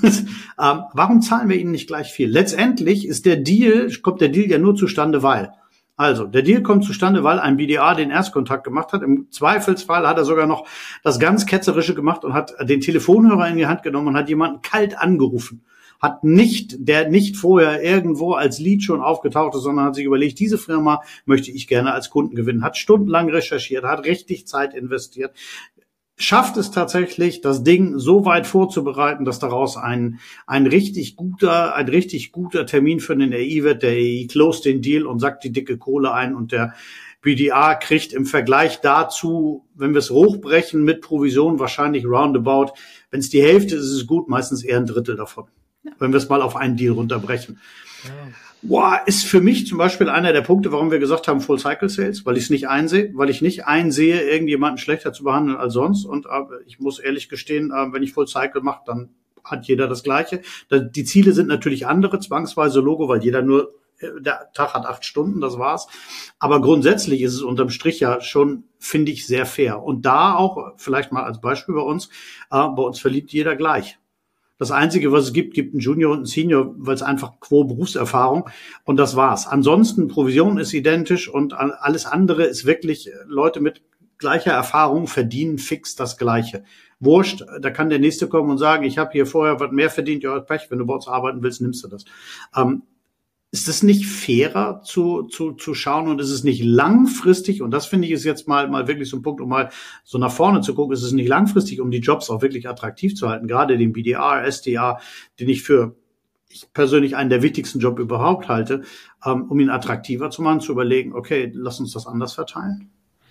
ähm, warum zahlen wir ihnen nicht gleich viel? Letztendlich ist der Deal, kommt der Deal ja nur zustande, weil. Also, der Deal kommt zustande, weil ein B D A den Erstkontakt gemacht hat. Im Zweifelsfall hat er sogar noch das ganz Ketzerische gemacht und hat den Telefonhörer in die Hand genommen und hat jemanden kalt angerufen. Hat nicht, der nicht vorher irgendwo als Lead schon aufgetaucht ist, sondern hat sich überlegt, diese Firma möchte ich gerne als Kunden gewinnen. Hat stundenlang recherchiert, hat richtig Zeit investiert, schafft es tatsächlich, das Ding so weit vorzubereiten, dass daraus ein, ein richtig guter, ein richtig guter Termin für den A I wird. Der A I closed den Deal und sackt die dicke Kohle ein, und der B D A kriegt im Vergleich dazu, wenn wir es hochbrechen mit Provision, wahrscheinlich roundabout, wenn es die Hälfte ist, ist es gut, meistens eher ein Drittel davon. Wenn wir es mal auf einen Deal runterbrechen. Ja. Boah, ist für mich zum Beispiel einer der Punkte, warum wir gesagt haben Full Cycle Sales, weil ich es nicht einsehe, weil ich nicht einsehe, irgendjemanden schlechter zu behandeln als sonst. Und äh, ich muss ehrlich gestehen, äh, wenn ich Full Cycle mache, dann hat jeder das Gleiche. Da, die Ziele sind natürlich andere, zwangsweise Logo, weil jeder nur, äh, der Tag hat acht Stunden, das war's. Aber grundsätzlich ist es unterm Strich ja schon, finde ich, sehr fair. Und da auch, vielleicht mal als Beispiel bei uns, äh, bei uns verliert jeder gleich. Das Einzige, was es gibt, gibt einen Junior und einen Senior, weil es einfach quo Berufserfahrung, und das war's. Ansonsten, Provision ist identisch und alles andere ist wirklich, Leute mit gleicher Erfahrung verdienen fix das Gleiche. Wurscht, da kann der Nächste kommen und sagen, ich habe hier vorher was mehr verdient, ja, Pech, wenn du bei uns arbeiten willst, nimmst du das. Ähm, Ist es nicht fairer zu, zu, zu schauen, und ist es nicht langfristig, und das finde ich ist jetzt mal, mal wirklich so ein Punkt, um mal so nach vorne zu gucken, ist es nicht langfristig, um die Jobs auch wirklich attraktiv zu halten, gerade den B D A, S D A, den ich für ich persönlich einen der wichtigsten Job überhaupt halte, ähm, um ihn attraktiver zu machen, zu überlegen, okay, lass uns das anders verteilen.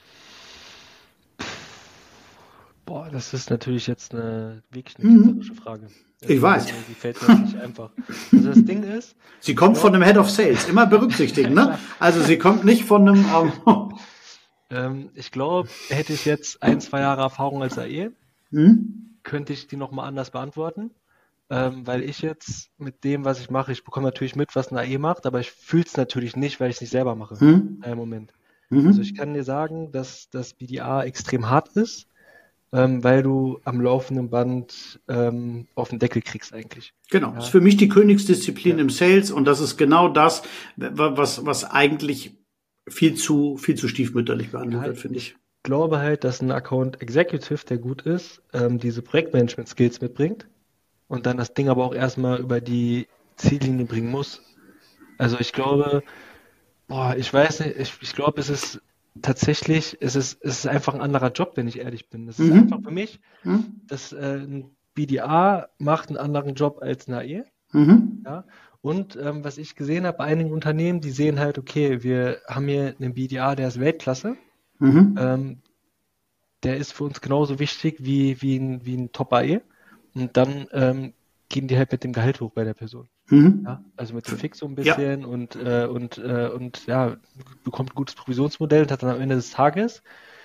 Boah, das ist natürlich jetzt eine wirklich eine Mhm. ketzerische Frage. Ich Also, weiß. die fällt mir jetzt nicht einfach. Also das Ding ist, Sie kommt Ja. von einem Head of Sales, immer berücksichtigen, ne? Also sie kommt nicht von einem, ähm, ähm, ich glaube, hätte ich jetzt ein, zwei Jahre Erfahrung als A E, hm? könnte ich die nochmal anders beantworten. Ähm, weil ich jetzt mit dem, was ich mache, ich bekomme natürlich mit, was ein A E macht, aber ich fühle es natürlich nicht, weil ich es nicht selber mache. Hm? Im Moment. Mhm. Also ich kann dir sagen, dass das B D A extrem hart ist, ähm, weil du am laufenden Band ähm, auf den Deckel kriegst eigentlich. Genau, Ja. das ist für mich die Königsdisziplin Ja. im Sales, und das ist genau das, was, was eigentlich viel zu, viel zu stiefmütterlich behandelt Ja, wird, finde ich. Ich glaube halt, dass ein Account Executive, der gut ist, ähm, diese Projektmanagement-Skills mitbringt und dann das Ding aber auch erstmal über die Ziellinie bringen muss. Also ich glaube, boah, ich weiß nicht, ich, ich glaube, es ist tatsächlich, es ist, es ist einfach ein anderer Job, wenn ich ehrlich bin. Es ist Mhm. einfach für mich, Hm? dass äh, ein B D A macht einen anderen Job als ein A E. Mhm. Ja. Und ähm, was ich gesehen habe bei einigen Unternehmen, die sehen halt, okay, wir haben hier einen B D A, der ist Weltklasse. Mhm. Ähm, der ist für uns genauso wichtig wie, wie ein, wie ein Top-A E. Und dann ähm, gehen die halt mit dem Gehalt hoch bei der Person. Mhm. Ja, also mit dem Fix so ein bisschen ja. und, äh, und, äh, und ja, bekommt ein gutes Provisionsmodell und hat dann am Ende des Tages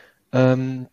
ähm,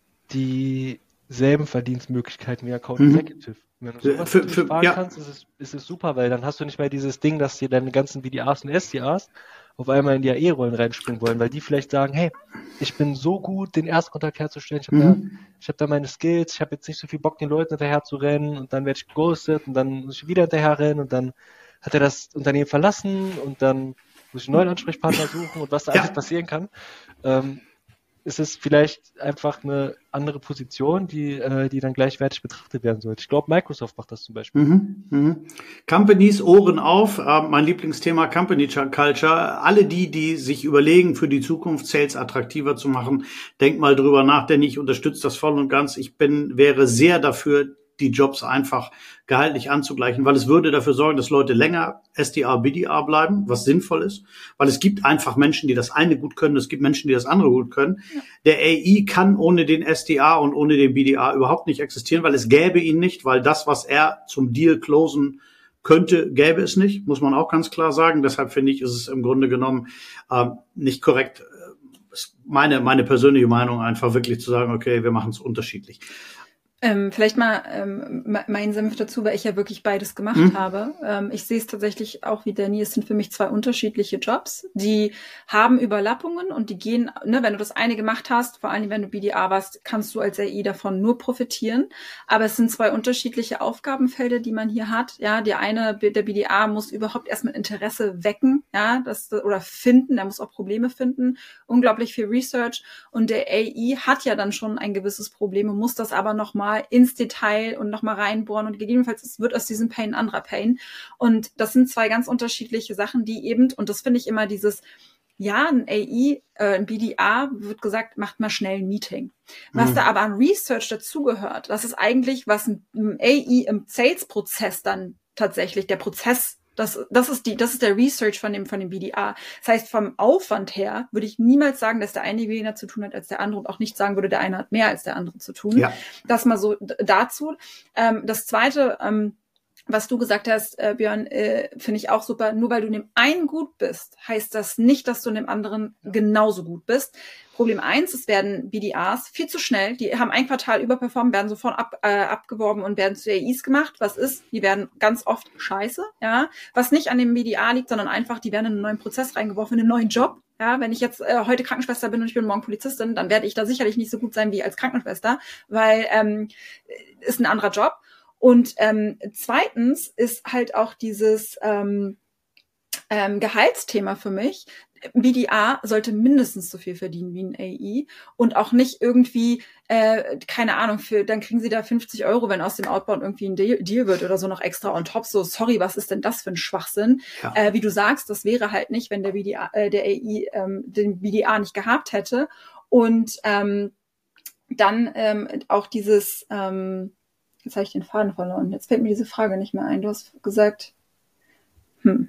dieselben Verdienstmöglichkeiten wie Account mhm. Executive. Wenn du sowas für, für, sparen ja. kannst, ist es, ist es super, weil dann hast du nicht mehr dieses Ding, dass dir deine ganzen B D As und S D As auf einmal in die A E-Rollen reinspringen wollen, weil die vielleicht sagen, hey, ich bin so gut, den Erstkontakt herzustellen, ich habe mhm. da, ich hab da meine Skills, ich habe jetzt nicht so viel Bock, den Leuten hinterher zu rennen und dann werde ich geghostet und dann muss ich wieder hinterher rennen und dann hat er das Unternehmen verlassen und dann muss ich einen neuen Ansprechpartner suchen und was da ja. alles passieren kann. Ähm, ist es vielleicht einfach eine andere Position, die, äh, die dann gleichwertig betrachtet werden sollte. Ich glaube, Microsoft macht das zum Beispiel. Mhm, mh. Companies, Ohren auf, äh, mein Lieblingsthema Company Culture. Alle die, die sich überlegen, für die Zukunft Sales attraktiver zu machen, denkt mal drüber nach, denn ich unterstütze das voll und ganz. Ich bin, wäre sehr dafür, die Jobs einfach gehaltlich anzugleichen, weil es würde dafür sorgen, dass Leute länger S D A, B D A bleiben, was sinnvoll ist, weil es gibt einfach Menschen, die das eine gut können, es gibt Menschen, die das andere gut können. Ja. Der A I kann ohne den S D A und ohne den B D A überhaupt nicht existieren, weil es gäbe ihn nicht, weil das, was er zum Deal closen könnte, gäbe es nicht, muss man auch ganz klar sagen. Deshalb finde ich, ist es im Grunde genommen äh, nicht korrekt, ist meine, meine persönliche Meinung einfach wirklich zu sagen, okay, wir machen es unterschiedlich. Ähm, vielleicht mal ähm, mein Senf dazu, weil ich ja wirklich beides gemacht mhm. habe. Ähm, ich sehe es tatsächlich auch wie Danny, es sind für mich zwei unterschiedliche Jobs, die haben Überlappungen und die gehen, ne, wenn du das eine gemacht hast, vor allem wenn du B D A warst, kannst du als A I davon nur profitieren. Aber es sind zwei unterschiedliche Aufgabenfelder, die man hier hat. Ja, der eine, der B D A muss überhaupt erstmal Interesse wecken, ja, das oder finden, der muss auch Probleme finden, unglaublich viel Research und der A I hat ja dann schon ein gewisses Problem und muss das aber nochmal ins Detail und nochmal reinbohren und gegebenenfalls es wird aus diesem Pain ein anderer Pain. Und das sind zwei ganz unterschiedliche Sachen, die eben, und das finde ich immer dieses, ja, ein A I, äh, ein B D A wird gesagt, macht mal schnell ein Meeting. Was mhm. da aber an Research dazugehört, das ist eigentlich, was ein, ein A I im Sales-Prozess dann tatsächlich, der Prozess Das, das ist die, das ist der Research von dem, von dem B D A. Das heißt, vom Aufwand her würde ich niemals sagen, dass der eine weniger zu tun hat als der andere und auch nicht sagen würde, der eine hat mehr als der andere zu tun. Ja. Das mal so d- dazu. Ähm, das zweite, ähm, was du gesagt hast, äh, Björn, äh, finde ich auch super. Nur weil du in dem einen gut bist, heißt das nicht, dass du in dem anderen genauso gut bist. Problem eins, es werden B D As viel zu schnell. Die haben ein Quartal überperformt, werden sofort ab, äh, abgeworben und werden zu A Is gemacht. Was ist? Die werden ganz oft scheiße, ja. Was nicht an dem B D A liegt, sondern einfach, die werden in einen neuen Prozess reingeworfen, in einen neuen Job. Ja, wenn ich jetzt äh, heute Krankenschwester bin und ich bin morgen Polizistin, dann werde ich da sicherlich nicht so gut sein wie als Krankenschwester, weil ähm, ist ein anderer Job. Und ähm, zweitens ist halt auch dieses ähm, ähm, Gehaltsthema für mich. B D A sollte mindestens so viel verdienen wie ein A I und auch nicht irgendwie, äh, keine Ahnung, für dann kriegen sie da fünfzig Euro, wenn aus dem Outbound irgendwie ein Deal, Deal wird oder so noch extra on top. So, sorry, was ist denn das für ein Schwachsinn? Ja. Äh, wie du sagst, das wäre halt nicht, wenn der B D A, äh, der A I ähm, den B D A nicht gehabt hätte. Und ähm, dann ähm, auch dieses, ähm, jetzt habe ich den Faden verloren. Jetzt fällt mir diese Frage nicht mehr ein. Du hast gesagt, hm.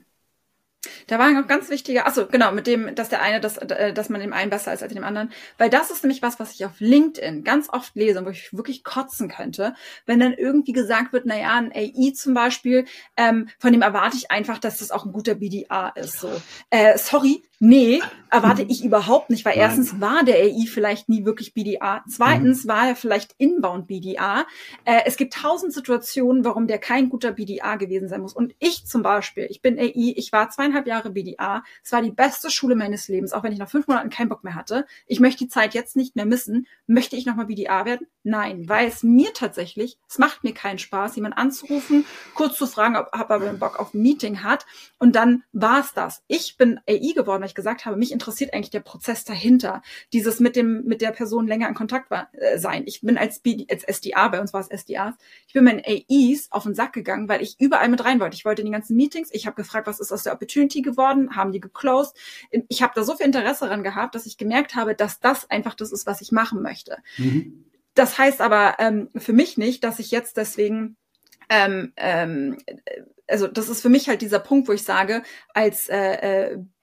Da war noch ganz wichtiger, achso, genau, mit dem, dass der eine, dass, dass man dem einen besser ist als dem anderen. Weil das ist nämlich was, was ich auf LinkedIn ganz oft lese und wo ich wirklich kotzen könnte, wenn dann irgendwie gesagt wird, naja, ein A I zum Beispiel, ähm, von dem erwarte ich einfach, dass das auch ein guter B D A ist. So, äh, sorry, nee, erwarte ich überhaupt nicht, weil Nein. erstens war der A I vielleicht nie wirklich B D A, zweitens mhm. war er vielleicht Inbound B D A. Äh, es gibt tausend Situationen, warum der kein guter B D A gewesen sein muss. Und ich zum Beispiel, ich bin A I, ich war zweieinhalb Jahre B D A, es war die beste Schule meines Lebens, auch wenn ich nach fünf Monaten keinen Bock mehr hatte. Ich möchte die Zeit jetzt nicht mehr missen. Möchte ich nochmal B D A werden? Nein, weil es mir tatsächlich, es macht mir keinen Spaß, jemanden anzurufen, kurz zu fragen, ob, ob er Bock auf ein Meeting hat und dann war es das. Ich bin A I geworden, weil ich gesagt habe, mich interessiert eigentlich der Prozess dahinter. Dieses mit dem mit der Person länger in Kontakt war, äh, sein. Ich bin als, B D, als S D A, bei uns war es S D As, ich bin meinen A Is auf den Sack gegangen, weil ich überall mit rein wollte. Ich wollte in die ganzen Meetings, ich habe gefragt, was ist aus der Opportunity geworden, haben die geclosed. Ich habe da so viel Interesse daran gehabt, dass ich gemerkt habe, dass das einfach das ist, was ich machen möchte. Mhm. Das heißt aber ähm, für mich nicht, dass ich jetzt deswegen ähm, ähm, also das ist für mich halt dieser Punkt, wo ich sage, als äh,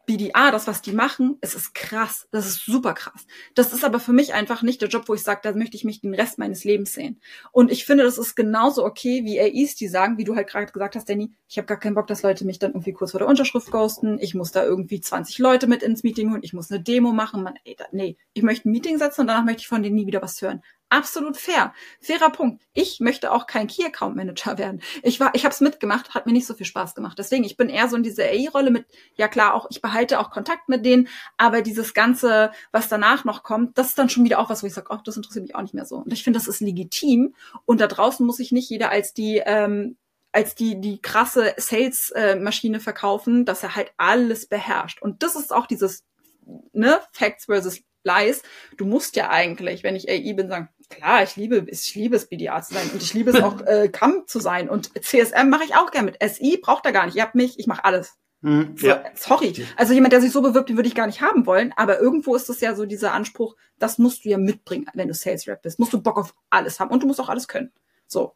B D A, das, was die machen, es ist krass. Das ist super krass. Das ist aber für mich einfach nicht der Job, wo ich sage, da möchte ich mich den Rest meines Lebens sehen. Und ich finde, das ist genauso okay, wie A Is, die sagen, wie du halt gerade gesagt hast, Danny, ich habe gar keinen Bock, dass Leute mich dann irgendwie kurz vor der Unterschrift ghosten. Ich muss da irgendwie zwanzig Leute mit ins Meeting holen. Ich muss eine Demo machen. Man, ey, da, nee, ich möchte ein Meeting setzen und danach möchte ich von denen nie wieder was hören. Absolut fair. Fairer Punkt. Ich möchte auch kein Key Account Manager werden. Ich war, ich habe es mitgemacht, hat mir nicht so viel Spaß gemacht. Deswegen, ich bin eher so in diese A I-Rolle mit, ja klar, auch ich behalte auch Kontakt mit denen, aber dieses Ganze, was danach noch kommt, das ist dann schon wieder auch was, wo ich sage, oh, das interessiert mich auch nicht mehr so. Und ich finde, das ist legitim. Und da draußen muss sich nicht jeder als die ähm, als die die krasse Sales-Maschine verkaufen, dass er halt alles beherrscht. Und das ist auch dieses, ne, Facts versus Lies. Du musst ja eigentlich, wenn ich A I bin, sagen, klar, ich liebe es, ich liebe es, B D A zu sein und ich liebe es auch, äh, C A M zu sein und C S M mache ich auch gerne mit. S I braucht er gar nicht. Ihr habt mich, ich mache alles. Mhm, so, ja. Sorry. Also jemand, der sich so bewirbt, den würde ich gar nicht haben wollen, aber irgendwo ist es ja so dieser Anspruch, das musst du ja mitbringen, wenn du Sales Rep bist. Musst du Bock auf alles haben und du musst auch alles können. So.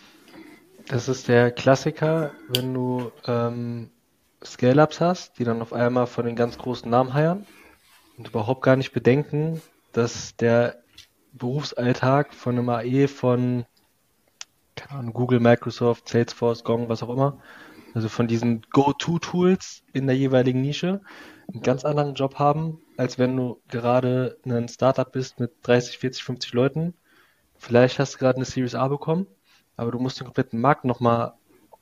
Das ist der Klassiker, wenn du ähm, Scale-Ups hast, die dann auf einmal von den ganz großen Namen heiern und überhaupt gar nicht bedenken, dass der Berufsalltag von einem A E von keine Ahnung, Google, Microsoft, Salesforce, Gong, was auch immer, also von diesen Go-To-Tools in der jeweiligen Nische, einen ganz anderen Job haben, als wenn du gerade ein Startup bist mit dreißig, vierzig, fünfzig Leuten. Vielleicht hast du gerade eine Series A bekommen, aber du musst den kompletten Markt nochmal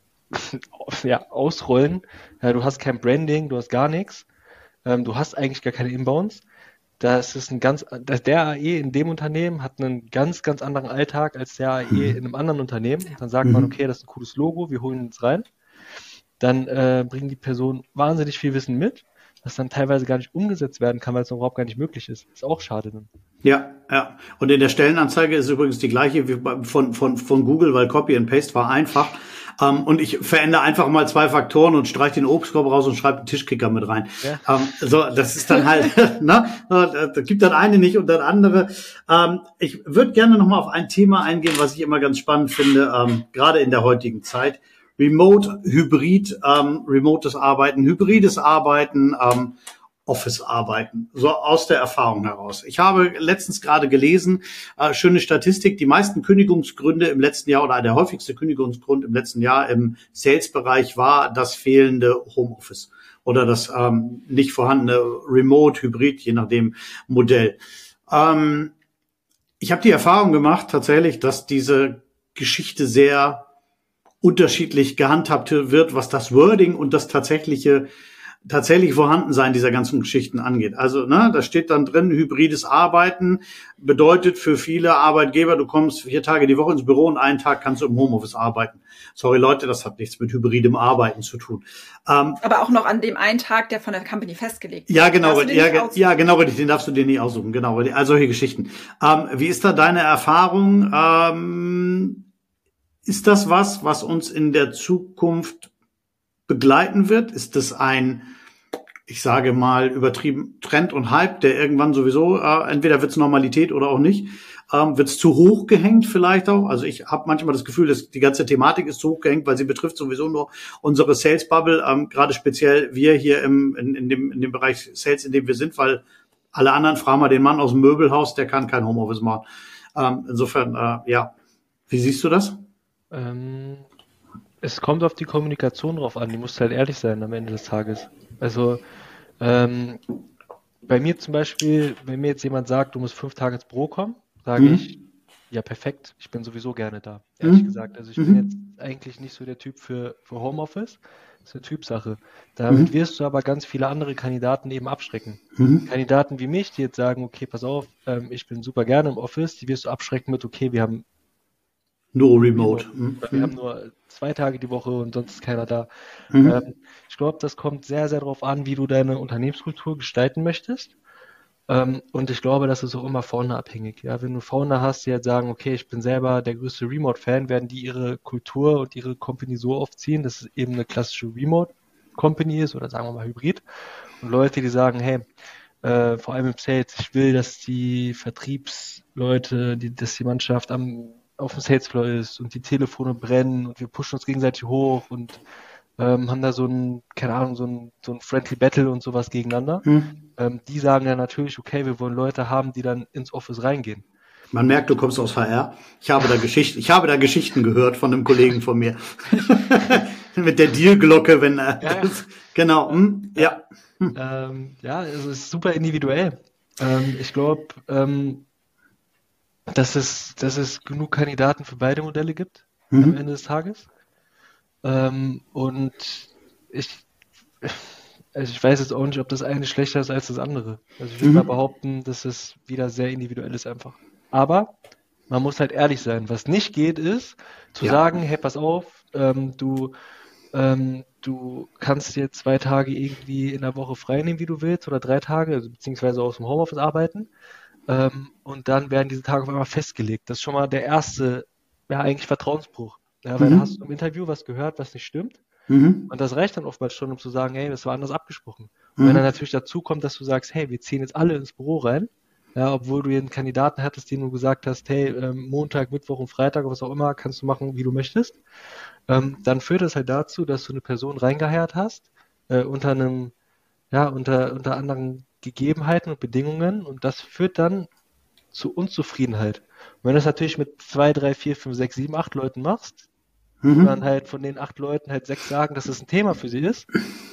ja, ausrollen. Ja, du hast kein Branding, du hast gar nichts. Ähm, du hast eigentlich gar keine Inbounds. Das ist ein ganz, der A E in dem Unternehmen hat einen ganz, ganz anderen Alltag als der A E in einem anderen Unternehmen. Dann sagt man, okay, das ist ein cooles Logo, wir holen uns rein. Dann äh, bringen die Personen wahnsinnig viel Wissen mit, was dann teilweise gar nicht umgesetzt werden kann, weil es überhaupt gar nicht möglich ist. Ist auch schade dann. Ja, ja. Und in der Stellenanzeige ist übrigens die gleiche wie bei, von, von, von Google, weil Copy and Paste war einfach. Um, und ich verändere einfach mal zwei Faktoren und streiche den Obstkorb raus und schreibe den Tischkicker mit rein. Ja. Um, so, das ist dann halt, ne, da gibt dann eine nicht und dann andere. Um, ich würde gerne nochmal auf ein Thema eingehen, was ich immer ganz spannend finde, um, gerade in der heutigen Zeit. Remote, Hybrid, um, remotes Arbeiten, hybrides Arbeiten, um, Office-Arbeiten, so aus der Erfahrung heraus. Ich habe letztens gerade gelesen, äh, schöne Statistik, die meisten Kündigungsgründe im letzten Jahr oder der häufigste Kündigungsgrund im letzten Jahr im Sales-Bereich war das fehlende Homeoffice oder das ähm, nicht vorhandene Remote, Hybrid, je nachdem Modell. Ähm, ich habe die Erfahrung gemacht tatsächlich, dass diese Geschichte sehr unterschiedlich gehandhabt wird, was das Wording und das tatsächliche tatsächlich Vorhandensein dieser ganzen Geschichten angeht. Also, ne, da steht dann drin, hybrides Arbeiten bedeutet für viele Arbeitgeber, du kommst vier Tage die Woche ins Büro und einen Tag kannst du im Homeoffice arbeiten. Sorry Leute, das hat nichts mit hybridem Arbeiten zu tun. Ähm, Aber auch noch an dem einen Tag, der von der Company festgelegt wird. Ja, genau, ja, ja, genau, richtig, den darfst du dir nicht aussuchen, genau, also solche Geschichten. Ähm, wie ist da deine Erfahrung? Ähm, ist das was, was uns in der Zukunft begleiten wird? Ist das ein, ich sage mal, übertrieben Trend und Hype, der irgendwann sowieso, äh, entweder wird es Normalität oder auch nicht, ähm, wird es zu hoch gehängt vielleicht auch? Also ich habe manchmal das Gefühl, dass die ganze Thematik ist zu hoch gehängt, weil sie betrifft sowieso nur unsere Sales-Bubble, ähm, gerade speziell wir hier im in, in, dem, in dem Bereich Sales, in dem wir sind, weil alle anderen, fragen mal den Mann aus dem Möbelhaus, der kann kein Homeoffice machen. Ähm, insofern, äh, ja, wie siehst du das? Ähm Es kommt auf die Kommunikation drauf an, die muss halt ehrlich sein am Ende des Tages. Also ähm, bei mir zum Beispiel, wenn mir jetzt jemand sagt, du musst fünf Tage ins Büro kommen, sage mhm. ich, ja perfekt, ich bin sowieso gerne da, ehrlich mhm. gesagt. Also ich mhm. bin jetzt eigentlich nicht so der Typ für, für Homeoffice, das ist eine Typsache. Damit mhm. wirst du aber ganz viele andere Kandidaten eben abschrecken. Mhm. Kandidaten wie mich, die jetzt sagen, okay, pass auf, ähm, ich bin super gerne im Office, die wirst du abschrecken mit, okay, wir haben nur Remote. Mhm. Wir haben nur zwei Tage die Woche und sonst ist keiner da. Mhm. Ähm, ich glaube, das kommt sehr, sehr darauf an, wie du deine Unternehmenskultur gestalten möchtest. Ähm, und ich glaube, das ist auch immer Founder abhängig. Ja, wenn du Founder hast, die halt sagen, okay, ich bin selber der größte Remote-Fan, werden die ihre Kultur und ihre Company so aufziehen, dass es eben eine klassische Remote-Company ist oder sagen wir mal Hybrid. Und Leute, die sagen, hey, äh, vor allem im Sales, ich will, dass die Vertriebsleute, die, dass die Mannschaft am auf dem Salesfloor ist und die Telefone brennen und wir pushen uns gegenseitig hoch und ähm, haben da so ein, keine Ahnung, so ein, so ein Friendly Battle und sowas gegeneinander. Hm. Ähm, die sagen dann natürlich, okay, wir wollen Leute haben, die dann ins Office reingehen. Man merkt, du kommst aus H R. Ich habe da Geschichten, ich habe da Geschichten gehört von einem Kollegen von mir. Mit der Deal-Glocke, wenn er, Ja, ja. das, genau, hm, ja. Hm. Ähm, ja, es ist super individuell. Ähm, ich glaube, ähm, dass es, dass es genug Kandidaten für beide Modelle gibt am Mhm. Ende des Tages. Ähm, und ich, also ich weiß jetzt auch nicht, ob das eine schlechter ist als das andere. Also ich würde mal Mhm. behaupten, dass es wieder sehr individuell ist einfach. Aber man muss halt ehrlich sein. Was nicht geht, ist zu Ja. sagen, hey, pass auf, ähm, du, ähm, du kannst dir zwei Tage irgendwie in der Woche frei nehmen, wie du willst, oder drei Tage, also beziehungsweise aus dem Homeoffice arbeiten. Ähm, und dann werden diese Tage auf einmal festgelegt. Das ist schon mal der erste, ja, eigentlich Vertrauensbruch. Ja, weil da hast du Mhm. im Interview was gehört, was nicht stimmt. Mhm. Und das reicht dann oftmals schon, um zu sagen, hey, das war anders abgesprochen. Und wenn dann Mhm. natürlich dazu kommt, dass du sagst, hey, wir ziehen jetzt alle ins Büro rein, ja, obwohl du hier einen Kandidaten hattest, den du gesagt hast, hey, ähm, Montag, Mittwoch und Freitag, was auch immer, kannst du machen, wie du möchtest, ähm, dann führt das halt dazu, dass du eine Person reingeheiert hast, äh, unter einem, ja, unter, unter anderen Gegebenheiten und Bedingungen, und das führt dann zu Unzufriedenheit. Und wenn du das natürlich mit zwei, drei, vier, fünf, sechs, sieben, acht Leuten machst, wo dann Mhm. halt von den acht Leuten halt sechs sagen, dass es ein Thema für sie ist,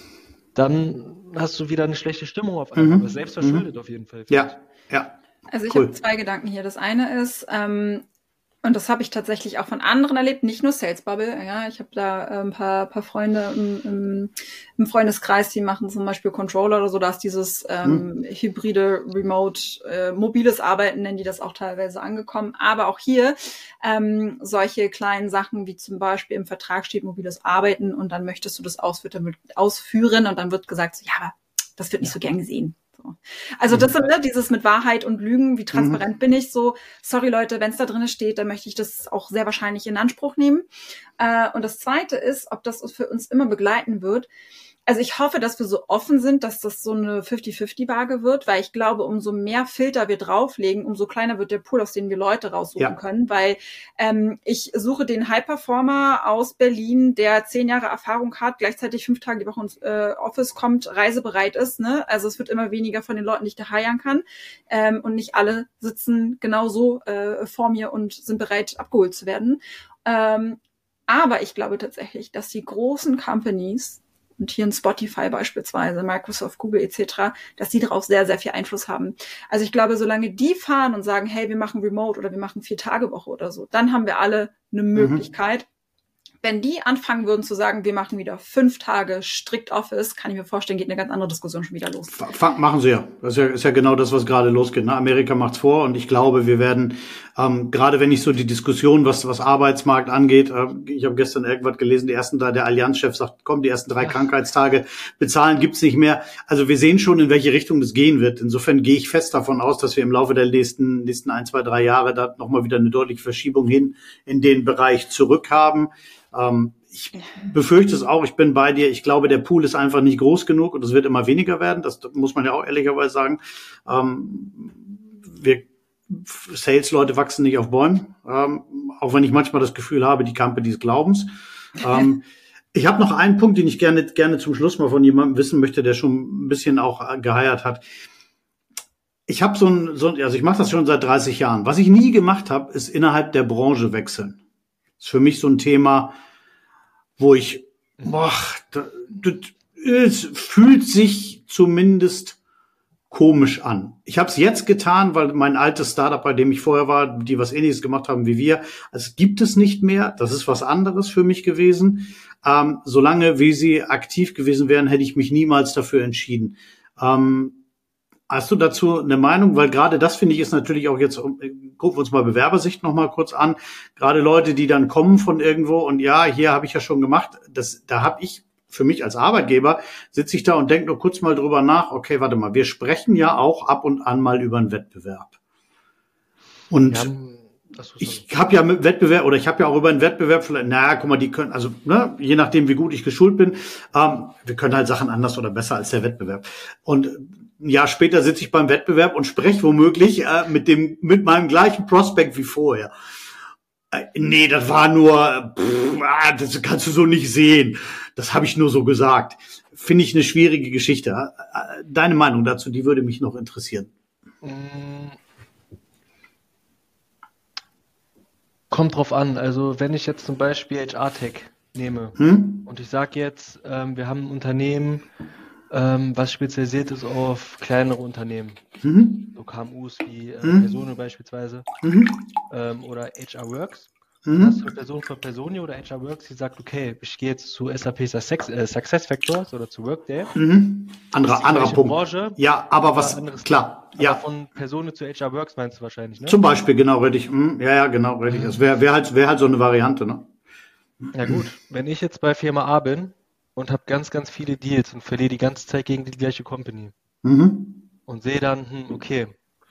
dann hast du wieder eine schlechte Stimmung auf einmal. Aber Mhm. selbst Mhm. verschuldet auf jeden Fall, finde ich. Ja, ja, Also ich habe cool. zwei Gedanken hier. Das eine ist, ähm, und das habe ich tatsächlich auch von anderen erlebt, nicht nur Sales Bubble. Ja, ich habe da äh, ein paar, paar Freunde im, im, im Freundeskreis, die machen zum Beispiel Controller oder so. Da ist dieses ähm, hybride, remote, äh, mobiles Arbeiten, nennen die das auch teilweise angekommen. Aber auch hier ähm, solche kleinen Sachen wie zum Beispiel im Vertrag steht mobiles Arbeiten und dann möchtest du das ausführen, ausführen und dann wird gesagt, so, ja, aber das wird nicht so gern gesehen. So. Also das sind ne, dieses mit Wahrheit und Lügen, wie transparent Mhm. bin ich so, sorry Leute, wenn es da drin steht, dann möchte ich das auch sehr wahrscheinlich in Anspruch nehmen. Äh, und das Zweite ist, ob das für uns immer begleiten wird. Also ich hoffe, dass wir so offen sind, dass das so eine fünfzig fünfzig-Waage wird, weil ich glaube, umso mehr Filter wir drauflegen, umso kleiner wird der Pool, aus dem wir Leute raussuchen Ja. können, weil ähm, ich suche den High-Performer aus Berlin, der zehn Jahre Erfahrung hat, gleichzeitig fünf Tage die Woche ins äh, Office kommt, reisebereit ist. Ne? Also es wird immer weniger von den Leuten, die ich da heiern kann. Ähm, und nicht alle sitzen genauso äh, vor mir und sind bereit, abgeholt zu werden. Ähm, aber ich glaube tatsächlich, dass die großen Companies, und hier in Spotify beispielsweise, Microsoft, Google et cetera, dass die darauf sehr, sehr viel Einfluss haben. Also ich glaube, solange die fahren und sagen, hey, wir machen Remote oder wir machen Vier-Tage-Woche oder so, dann haben wir alle eine Möglichkeit. Wenn die anfangen würden zu sagen, wir machen wieder fünf Tage strikt Office, kann ich mir vorstellen, geht eine ganz andere Diskussion schon wieder los. F- machen sie ja. Das ist ja, ist ja genau das, was gerade losgeht. Ne? Amerika macht's vor und ich glaube, wir werden, ähm, gerade wenn ich so die Diskussion, was was Arbeitsmarkt angeht, äh, ich habe gestern irgendwas gelesen, die ersten drei, der Allianzchef sagt, komm, die ersten drei Ja. Krankheitstage bezahlen gibt's nicht mehr. Also wir sehen schon, in welche Richtung das gehen wird. Insofern gehe ich fest davon aus, dass wir im Laufe der nächsten nächsten ein, zwei, drei Jahre da nochmal wieder eine deutliche Verschiebung hin in den Bereich zurück haben. Ähm, ich befürchte es auch, ich bin bei dir. Ich glaube, der Pool ist einfach nicht groß genug und es wird immer weniger werden. Das muss man ja auch ehrlicherweise sagen. Ähm, wir Sales-Leute wachsen nicht auf Bäumen, ähm, auch wenn ich manchmal das Gefühl habe, die Companies glauben's. Ähm, ich habe noch einen Punkt, den ich gerne gerne zum Schluss mal von jemandem wissen möchte, der schon ein bisschen auch geheiert hat. Ich habe so ein, so, also ich mache das schon seit dreißig Jahren. Was ich nie gemacht habe, ist innerhalb der Branche wechseln. Das ist für mich so ein Thema, wo ich, boah, das, es fühlt sich zumindest komisch an. Ich habe es jetzt getan, weil mein altes Startup, bei dem ich vorher war, die was Ähnliches gemacht haben wie wir, also gibt es nicht mehr. Das ist was anderes für mich gewesen. Ähm, solange wie sie aktiv gewesen wären, hätte ich mich niemals dafür entschieden. Ähm, Hast du dazu eine Meinung? Weil gerade das, finde ich, ist natürlich auch jetzt, gucken wir uns mal Bewerbersicht noch mal kurz an. Gerade Leute, die dann kommen von irgendwo und ja, hier habe ich ja schon gemacht. Das, da habe ich für mich als Arbeitgeber, sitze ich da und denke nur kurz mal drüber nach. Okay, warte mal, wir sprechen ja auch ab und an mal über einen Wettbewerb. Und Ja, das ist ich habe ja mit Wettbewerb oder ich habe ja auch über einen Wettbewerb vielleicht, naja, guck mal, die können, also ne, je nachdem, wie gut ich geschult bin, ähm, wir können halt Sachen anders oder besser als der Wettbewerb. Und ein Jahr später sitze ich beim Wettbewerb und spreche womöglich äh, mit dem mit meinem gleichen Prospect wie vorher. Äh, nee, das war nur, pff, ah, das kannst du so nicht sehen. Das habe ich nur so gesagt. Finde ich eine schwierige Geschichte. Deine Meinung dazu, die würde mich noch interessieren. Kommt drauf an. Also wenn ich jetzt zum Beispiel H R-Tech nehme Hm? und ich sage jetzt, ähm, wir haben ein Unternehmen, ähm, was spezialisiert ist auf kleinere Unternehmen, Mhm. so K M Us wie äh, Mhm. Personio beispielsweise Mhm. ähm, oder H R Works. Mhm. Dann hast du eine Person von Personio oder H R Works, die sagt, okay, ich gehe jetzt zu S A P Success, äh, Success Factors oder zu Workday. Mhm. Ist Anderer, die anderer gleiche Punkt. Branche, Ja, aber aber was, anderes Team. klar, Aber ja. von Personio zu H R Works meinst du wahrscheinlich, ne? Zum Beispiel, genau, richtig. Mhm. Ja, ja, genau, richtig. Das wäre wär halt, wär halt so eine Variante, ne? Ja gut, wenn ich jetzt bei Firma A bin und habe ganz, ganz viele Deals und verliere die ganze Zeit gegen die gleiche Company Mhm. und sehe dann, hm, okay,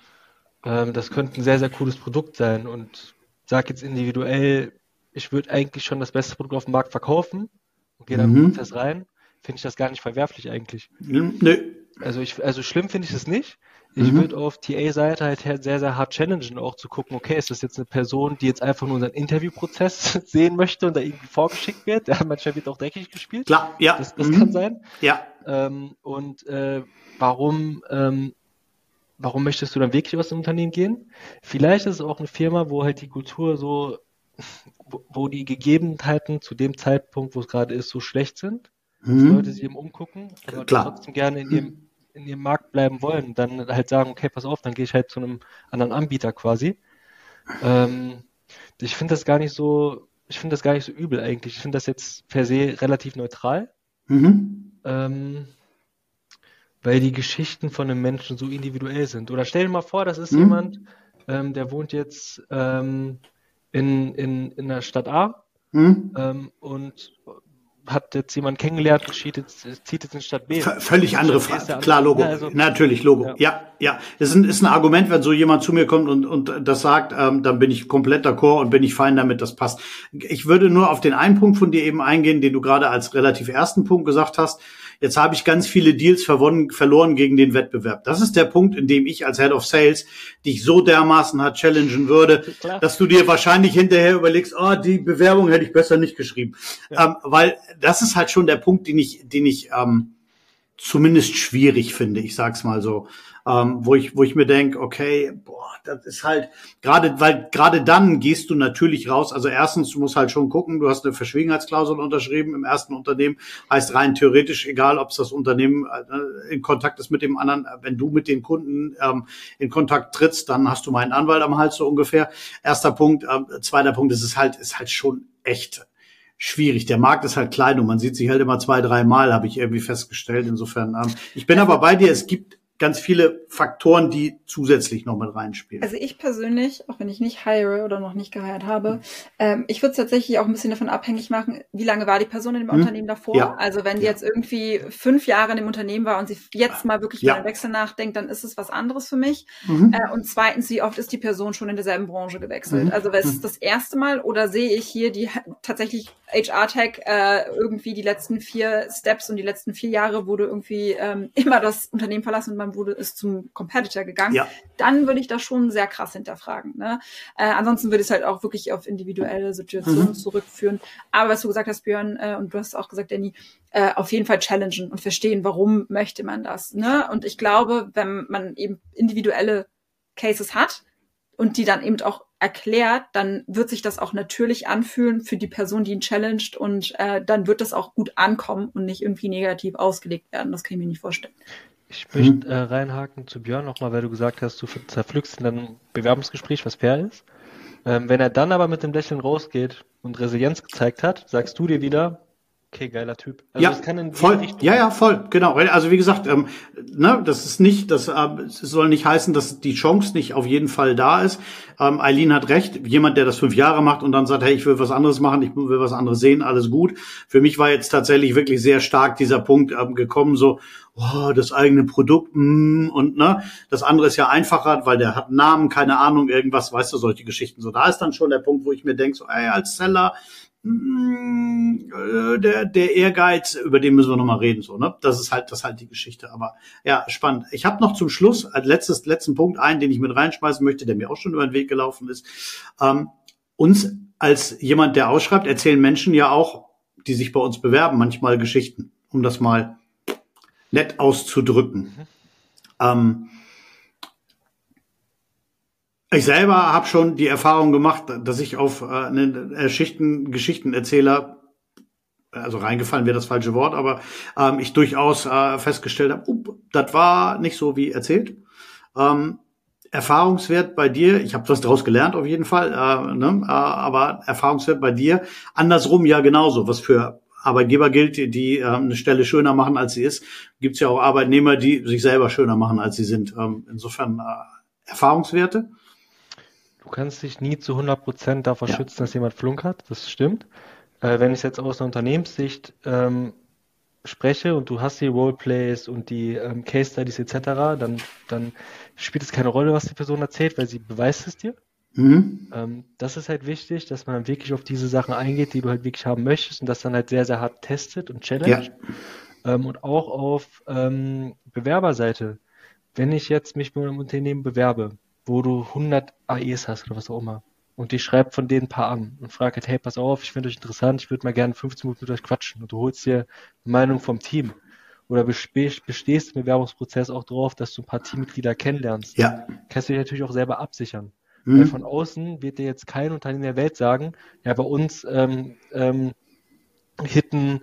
ähm, das könnte ein sehr, sehr cooles Produkt sein und sage jetzt individuell, ich würde eigentlich schon das beste Produkt auf dem Markt verkaufen und gehe dann in den Mhm. Prozess rein, finde ich das gar nicht verwerflich eigentlich. Nö. Also ich, also schlimm finde ich es nicht. Ich Mhm. würde auf T A-Seite halt her- sehr, sehr hart challengen, auch zu gucken, okay, ist das jetzt eine Person, die jetzt einfach nur unseren Interviewprozess sehen möchte und da irgendwie vorgeschickt wird? Ja, manchmal wird auch dreckig gespielt. Klar, ja. Das, das kann Mhm. sein. Ja. Ähm, und äh, warum, ähm, warum möchtest du dann wirklich aus dem Unternehmen gehen? Vielleicht ist es auch eine Firma, wo halt die Kultur so, wo, wo die Gegebenheiten zu dem Zeitpunkt, wo es gerade ist, so schlecht sind, dass Leute sich Mhm. eben umgucken, aber Klar. trotzdem gerne in ihrem, in ihrem Markt bleiben wollen und dann halt sagen, okay, pass auf, dann gehe ich halt zu einem anderen Anbieter quasi. Ähm, ich finde das gar nicht so, ich finde das gar nicht so übel eigentlich. Ich finde das jetzt per se relativ neutral. Mhm. Ähm, weil die Geschichten von einem Menschen so individuell sind. Oder stell dir mal vor, das ist Mhm. jemand, ähm, der wohnt jetzt ähm, in, in, in der Stadt A Mhm. ähm, und hat jetzt jemanden kennengelernt und zieht jetzt, zieht jetzt in Stadt B. V- Völlig andere Stadt B ist Frage. der Klar, andere. Logo. Ja, also, Natürlich, Logo. ja. Ja, ja. Das ist ein, ist ein Argument, wenn so jemand zu mir kommt und, und das sagt, ähm, dann bin ich komplett d'accord und bin ich fein damit, das passt. Ich würde nur auf den einen Punkt von dir eben eingehen, den du gerade als relativ ersten Punkt gesagt hast. Jetzt habe ich ganz viele Deals verwonnen, verloren gegen den Wettbewerb. Das ist der Punkt, in dem ich als Head of Sales dich so dermaßen hat challengen würde, Klar. dass du dir wahrscheinlich hinterher überlegst, oh, die Bewerbung hätte ich besser nicht geschrieben. Ja. Ähm, weil das ist halt schon der Punkt, den ich, den ich ähm, zumindest schwierig finde, ich sag's mal so, ähm, wo ich, wo ich mir denke, okay, boah, das ist halt gerade, weil gerade dann gehst du natürlich raus. Also erstens, du musst halt schon gucken, du hast eine Verschwiegenheitsklausel unterschrieben im ersten Unternehmen, heißt rein theoretisch, egal ob es das Unternehmen äh, in Kontakt ist mit dem anderen, wenn du mit den Kunden ähm, in Kontakt trittst, dann hast du meinen Anwalt am Hals so ungefähr. Erster Punkt, äh, zweiter Punkt, es ist halt, ist halt schon echt schwierig. Der Markt ist halt klein und man sieht sich halt immer zwei, drei Mal, habe ich irgendwie festgestellt. Insofern, ähm, ich bin aber bei dir, es gibt ganz viele Faktoren, die zusätzlich noch mit reinspielen. Also ich persönlich, auch wenn ich nicht hire oder noch nicht geheiert habe, ähm, ich würde es tatsächlich auch ein bisschen davon abhängig machen, wie lange war die Person in dem Hm? Unternehmen davor. Ja. Also wenn die Ja. jetzt irgendwie fünf Jahre in dem Unternehmen war und sie jetzt mal wirklich Ja. über den Wechsel nachdenkt, dann ist es was anderes für mich. Mhm. Äh, und zweitens, wie oft ist die Person schon in derselben Branche gewechselt? Mhm. Also ist es das erste Mal oder sehe ich hier die tatsächlich H R-Tech äh, irgendwie die letzten vier Steps und die letzten vier Jahre wurde irgendwie ähm, immer das Unternehmen verlassen und man wurde ist zum Competitor gegangen, Ja. dann würde ich das schon sehr krass hinterfragen. Ne? Äh, ansonsten würde ich es halt auch wirklich auf individuelle Situationen Mhm. zurückführen. Aber was du gesagt hast, Björn, äh, und du hast auch gesagt, Danny, äh, auf jeden Fall challengen und verstehen, warum möchte man das. Ne? Und ich glaube, wenn man eben individuelle Cases hat und die dann eben auch erklärt, dann wird sich das auch natürlich anfühlen für die Person, die ihn challenged und äh, dann wird das auch gut ankommen und nicht irgendwie negativ ausgelegt werden. Das kann ich mir nicht vorstellen. Ich möchte äh, reinhaken zu Björn nochmal, weil du gesagt hast, du zerpflückst in einem Bewerbungsgespräch, was fair ist. Ähm, wenn er dann aber mit dem Lächeln rausgeht und Resilienz gezeigt hat, sagst du dir wieder, okay, geiler Typ. Also Ja, das kann in jede voll. Richtung Ja, gehen. ja, voll. Genau. Also wie gesagt, ähm, ne, das ist nicht, das äh, es soll nicht heißen, dass die Chance nicht auf jeden Fall da ist. Ähm, Eileen hat recht. Jemand, der das fünf Jahre macht und dann sagt, hey, ich will was anderes machen, ich will was anderes sehen, alles gut. Für mich war jetzt tatsächlich wirklich sehr stark dieser Punkt ähm, gekommen, so, oh, das eigene Produkt, mm, und ne, das andere ist ja einfacher, weil der hat einen Namen, keine Ahnung, irgendwas, weißt du, solche Geschichten. So, da ist dann schon der Punkt, wo ich mir denke, so, ey, als Seller, der der Ehrgeiz, über den müssen wir noch mal reden, so, ne? Das ist halt das ist halt die Geschichte, aber ja, spannend. Ich habe noch zum Schluss als letztes letzten Punkt einen, den ich mit reinschmeißen möchte, der mir auch schon über den Weg gelaufen ist. Ähm, uns als jemand, der ausschreibt, erzählen Menschen ja auch, die sich bei uns bewerben, manchmal Geschichten, um das mal nett auszudrücken. Mhm. Ähm, ich selber habe schon die Erfahrung gemacht, dass ich auf äh, einen Geschichten, Geschichtenerzähler, also reingefallen wäre das falsche Wort, aber ähm, ich durchaus äh, festgestellt habe, uh, das war nicht so wie erzählt. Ähm, Erfahrungswert bei dir, ich habe was daraus gelernt auf jeden Fall, äh, ne? äh, aber Erfahrungswert bei dir, andersrum ja genauso, was für Arbeitgeber gilt, die, die äh, eine Stelle schöner machen, als sie ist, gibt's ja auch Arbeitnehmer, die sich selber schöner machen, als sie sind. Ähm, insofern äh, Erfahrungswerte. Du kannst dich nie zu hundert Prozent davor Ja. schützen, dass jemand flunkert, das stimmt. Äh, wenn ich jetzt aus einer Unternehmenssicht ähm, spreche und du hast die Roleplays und die ähm, Case Studies et cetera, dann, dann spielt es keine Rolle, was die Person erzählt, weil sie beweist es dir. Mhm. Ähm, das ist halt wichtig, dass man wirklich auf diese Sachen eingeht, die du halt wirklich haben möchtest und das dann halt sehr, sehr hart testet und challenge. Ja. Ähm, und auch auf ähm, Bewerberseite. Wenn ich jetzt mich bei einem Unternehmen bewerbe, wo du hundert A Es hast oder was auch immer, und ich schreibe von denen ein paar an und frage halt, hey, pass auf, ich finde euch interessant, ich würde mal gerne fünfzehn Minuten mit euch quatschen und du holst dir die Meinung vom Team oder bestehst, bestehst im Bewerbungsprozess auch drauf, dass du ein paar Teammitglieder kennenlernst, ja. kannst du dich natürlich auch selber absichern. Mhm. Weil von außen wird dir jetzt kein Unternehmen der Welt sagen, ja, bei uns ähm, ähm, hitten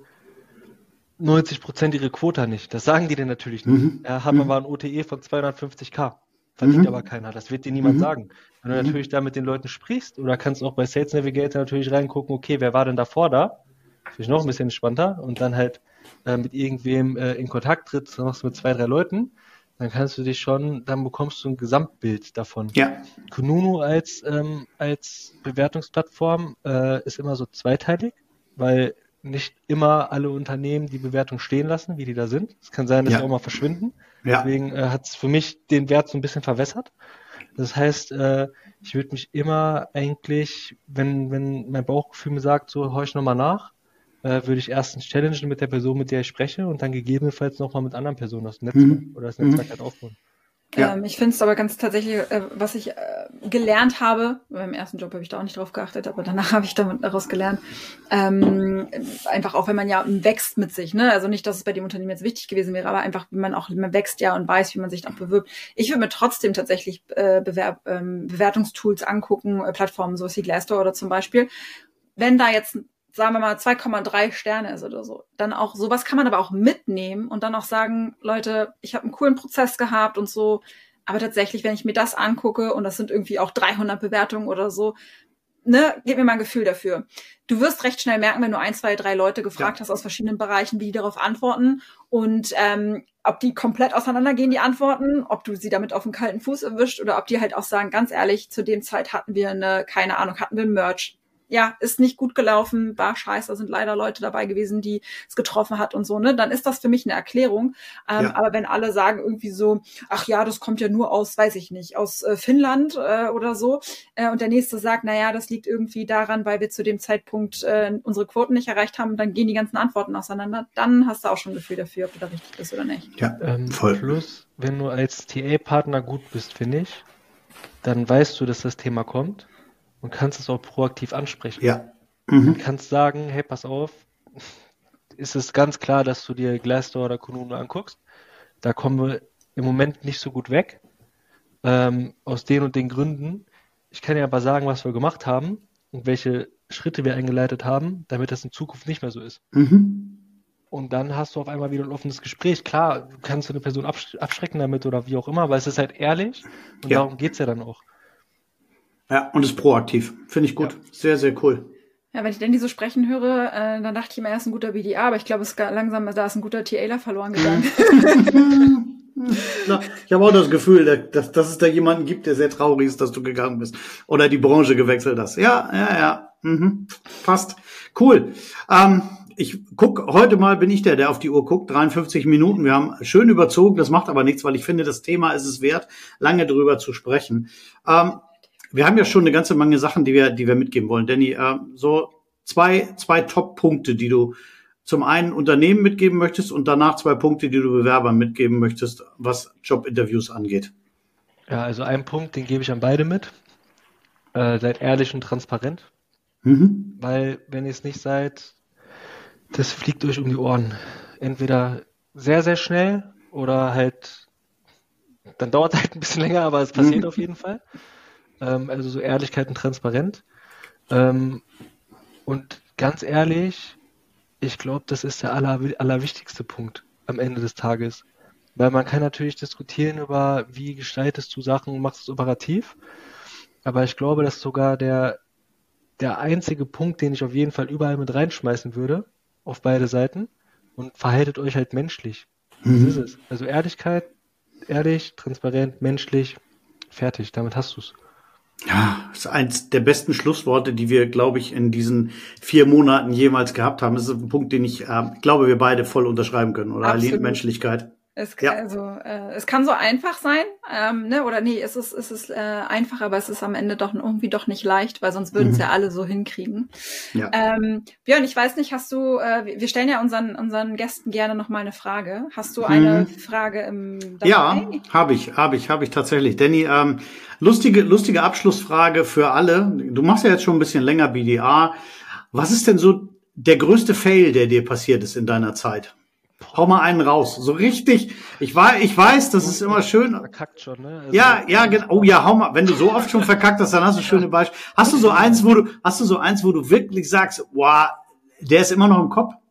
neunzig Prozent ihre Quota nicht. Das sagen die dir natürlich nicht. Mhm. Ja, haben aber ein O T E von zweihundertfünfzig K. Verdient mhm. aber keiner. Das wird dir niemand mhm. sagen. Wenn du mhm. natürlich da mit den Leuten sprichst, oder kannst auch bei Sales Navigator natürlich reingucken, okay, wer war denn davor da? Natürlich noch ein bisschen entspannter und dann halt äh, mit irgendwem äh, in Kontakt trittst, noch mit zwei, drei Leuten, dann kannst du dich schon, dann bekommst du ein Gesamtbild davon. Ja. Kununu als, ähm, als Bewertungsplattform äh, ist immer so zweiteilig, weil nicht immer alle Unternehmen die Bewertung stehen lassen, wie die da sind. Es kann sein, dass ja. sie auch mal verschwinden. Ja. Deswegen äh, hat es für mich den Wert so ein bisschen verwässert. Das heißt, äh, ich würde mich immer eigentlich, wenn, wenn mein Bauchgefühl mir sagt, so horch nochmal nach, äh, würde ich erstens challengen mit der Person, mit der ich spreche und dann gegebenenfalls nochmal mit anderen Personen aus dem Netzwerk mhm. oder das Netzwerk mhm. halt aufbauen. Ja. Ähm, ich finde es aber ganz tatsächlich, äh, was ich äh, gelernt habe, beim ersten Job habe ich da auch nicht drauf geachtet, aber danach habe ich damit daraus gelernt, ähm, einfach auch, wenn man ja wächst mit sich, ne, also nicht, dass es bei dem Unternehmen jetzt wichtig gewesen wäre, aber einfach, wenn man auch, man wächst ja und weiß, wie man sich dann bewirbt. Ich würde mir trotzdem tatsächlich äh, Bewerb, ähm, Bewertungstools angucken, äh, Plattformen, so wie Glassdoor oder zum Beispiel, wenn da jetzt sagen wir mal zwei Komma drei Sterne ist oder so. Dann auch, sowas kann man aber auch mitnehmen und dann auch sagen, Leute, ich habe einen coolen Prozess gehabt und so. Aber tatsächlich, wenn ich mir das angucke und das sind irgendwie auch dreihundert Bewertungen oder so, ne, gib mir mal ein Gefühl dafür. Du wirst recht schnell merken, wenn du ein, zwei, drei Leute gefragt ja. hast aus verschiedenen Bereichen, wie die darauf antworten und ähm, ob die komplett auseinandergehen, die Antworten, ob du sie damit auf den kalten Fuß erwischt oder ob die halt auch sagen, ganz ehrlich, zu dem Zeit hatten wir eine, keine Ahnung, hatten wir ein Merch. Ja, ist nicht gut gelaufen, war scheiße, da sind leider Leute dabei gewesen, die es getroffen hat und so, ne, dann ist das für mich eine Erklärung. Ähm, ja. Aber wenn alle sagen irgendwie so, ach ja, das kommt ja nur aus, weiß ich nicht, aus äh, Finnland äh, oder so, äh, und der nächste sagt, na ja, das liegt irgendwie daran, weil wir zu dem Zeitpunkt äh, unsere Quoten nicht erreicht haben, dann gehen die ganzen Antworten auseinander, dann hast du auch schon ein Gefühl dafür, ob du da richtig bist oder nicht. Ja, ähm, voll. Plus, wenn du als T A-Partner gut bist, finde ich, dann weißt du, dass das Thema kommt. Und kannst es auch proaktiv ansprechen. Ja. Mhm. Du kannst sagen, hey, pass auf, ist es ganz klar, dass du dir Glassdoor oder Kununu anguckst. Da kommen wir im Moment nicht so gut weg, ähm, aus den und den Gründen. Ich kann dir aber sagen, was wir gemacht haben und welche Schritte wir eingeleitet haben, damit das in Zukunft nicht mehr so ist. Mhm. Und dann hast du auf einmal wieder ein offenes Gespräch. Klar, du kannst eine Person abschrecken damit oder wie auch immer, aber es ist halt ehrlich und ja. darum geht's ja dann auch. Ja, und ist proaktiv. Finde ich gut. Ja. Sehr, sehr cool. Ja, wenn ich Danny so sprechen höre, äh, dann dachte ich immer, er ist ein guter B D A, aber ich glaube, es ist langsam, da ist ein guter T A verloren gegangen. Na, ich habe auch das Gefühl, dass, dass es da jemanden gibt, der sehr traurig ist, dass du gegangen bist. Oder die Branche gewechselt hast. Ja, ja, ja. Mhm. Passt. Cool. Ähm, ich guck, heute mal bin ich der, der auf die Uhr guckt. dreiundfünfzig Minuten. Wir haben schön überzogen. Das macht aber nichts, weil ich finde, das Thema ist es wert, lange drüber zu sprechen. Ähm, Wir haben ja schon eine ganze Menge Sachen, die wir, die wir mitgeben wollen. Danny, äh, so zwei, zwei Top-Punkte, die du zum einen Unternehmen mitgeben möchtest und danach zwei Punkte, die du Bewerbern mitgeben möchtest, was Jobinterviews angeht. Ja, also einen Punkt, den gebe ich an beide mit. Äh, seid ehrlich und transparent. Mhm. Weil, wenn ihr es nicht seid, das fliegt euch um die Ohren. Entweder sehr, sehr schnell oder halt, dann dauert es halt ein bisschen länger, aber es passiert mhm. auf jeden Fall. Ähm, also so Ehrlichkeit und Transparenz. Ähm, und ganz ehrlich, ich glaube, das ist der aller, allerwichtigste Punkt am Ende des Tages. Weil man kann natürlich diskutieren über, wie gestaltest du Sachen, machst du es operativ. Aber ich glaube, das ist sogar der, der einzige Punkt, den ich auf jeden Fall überall mit reinschmeißen würde, auf beide Seiten. Und verhaltet euch halt menschlich. Mhm. Das ist es. Also Ehrlichkeit, ehrlich, transparent, menschlich, fertig. Damit hast du es. Ja, das ist eins der besten Schlussworte, die wir, glaube ich, in diesen vier Monaten jemals gehabt haben. Das ist ein Punkt, den ich äh, glaube, wir beide voll unterschreiben können, oder? Absolut. Menschlichkeit. Es, ja. also, äh, es kann so einfach sein, ähm, ne? Oder nee, es ist, es ist äh, einfach, aber es ist am Ende doch irgendwie doch nicht leicht, weil sonst würden es mhm. ja alle so hinkriegen. Ja. Ähm, Björn, ich weiß nicht, hast du, äh, wir stellen ja unseren unseren Gästen gerne noch mal eine Frage. Hast du eine mhm. Frage im dabei? Ja, habe ich, habe ich, habe ich tatsächlich. Danny, ähm, lustige, lustige Abschlussfrage für alle. Du machst ja jetzt schon ein bisschen länger B D A. Was ist denn so der größte Fail, der dir passiert ist in deiner Zeit? Hau mal einen raus. So richtig. Ich weiß, ich weiß, das ist immer schön. Verkackt schon, ne? Also ja, ja, genau. Oh ja, hau mal. Wenn du so oft schon verkackt hast, dann hast du schöne Beispiele. Hast du so eins, wo du, hast du so eins, wo du wirklich sagst, wow, der ist immer noch im Kopf?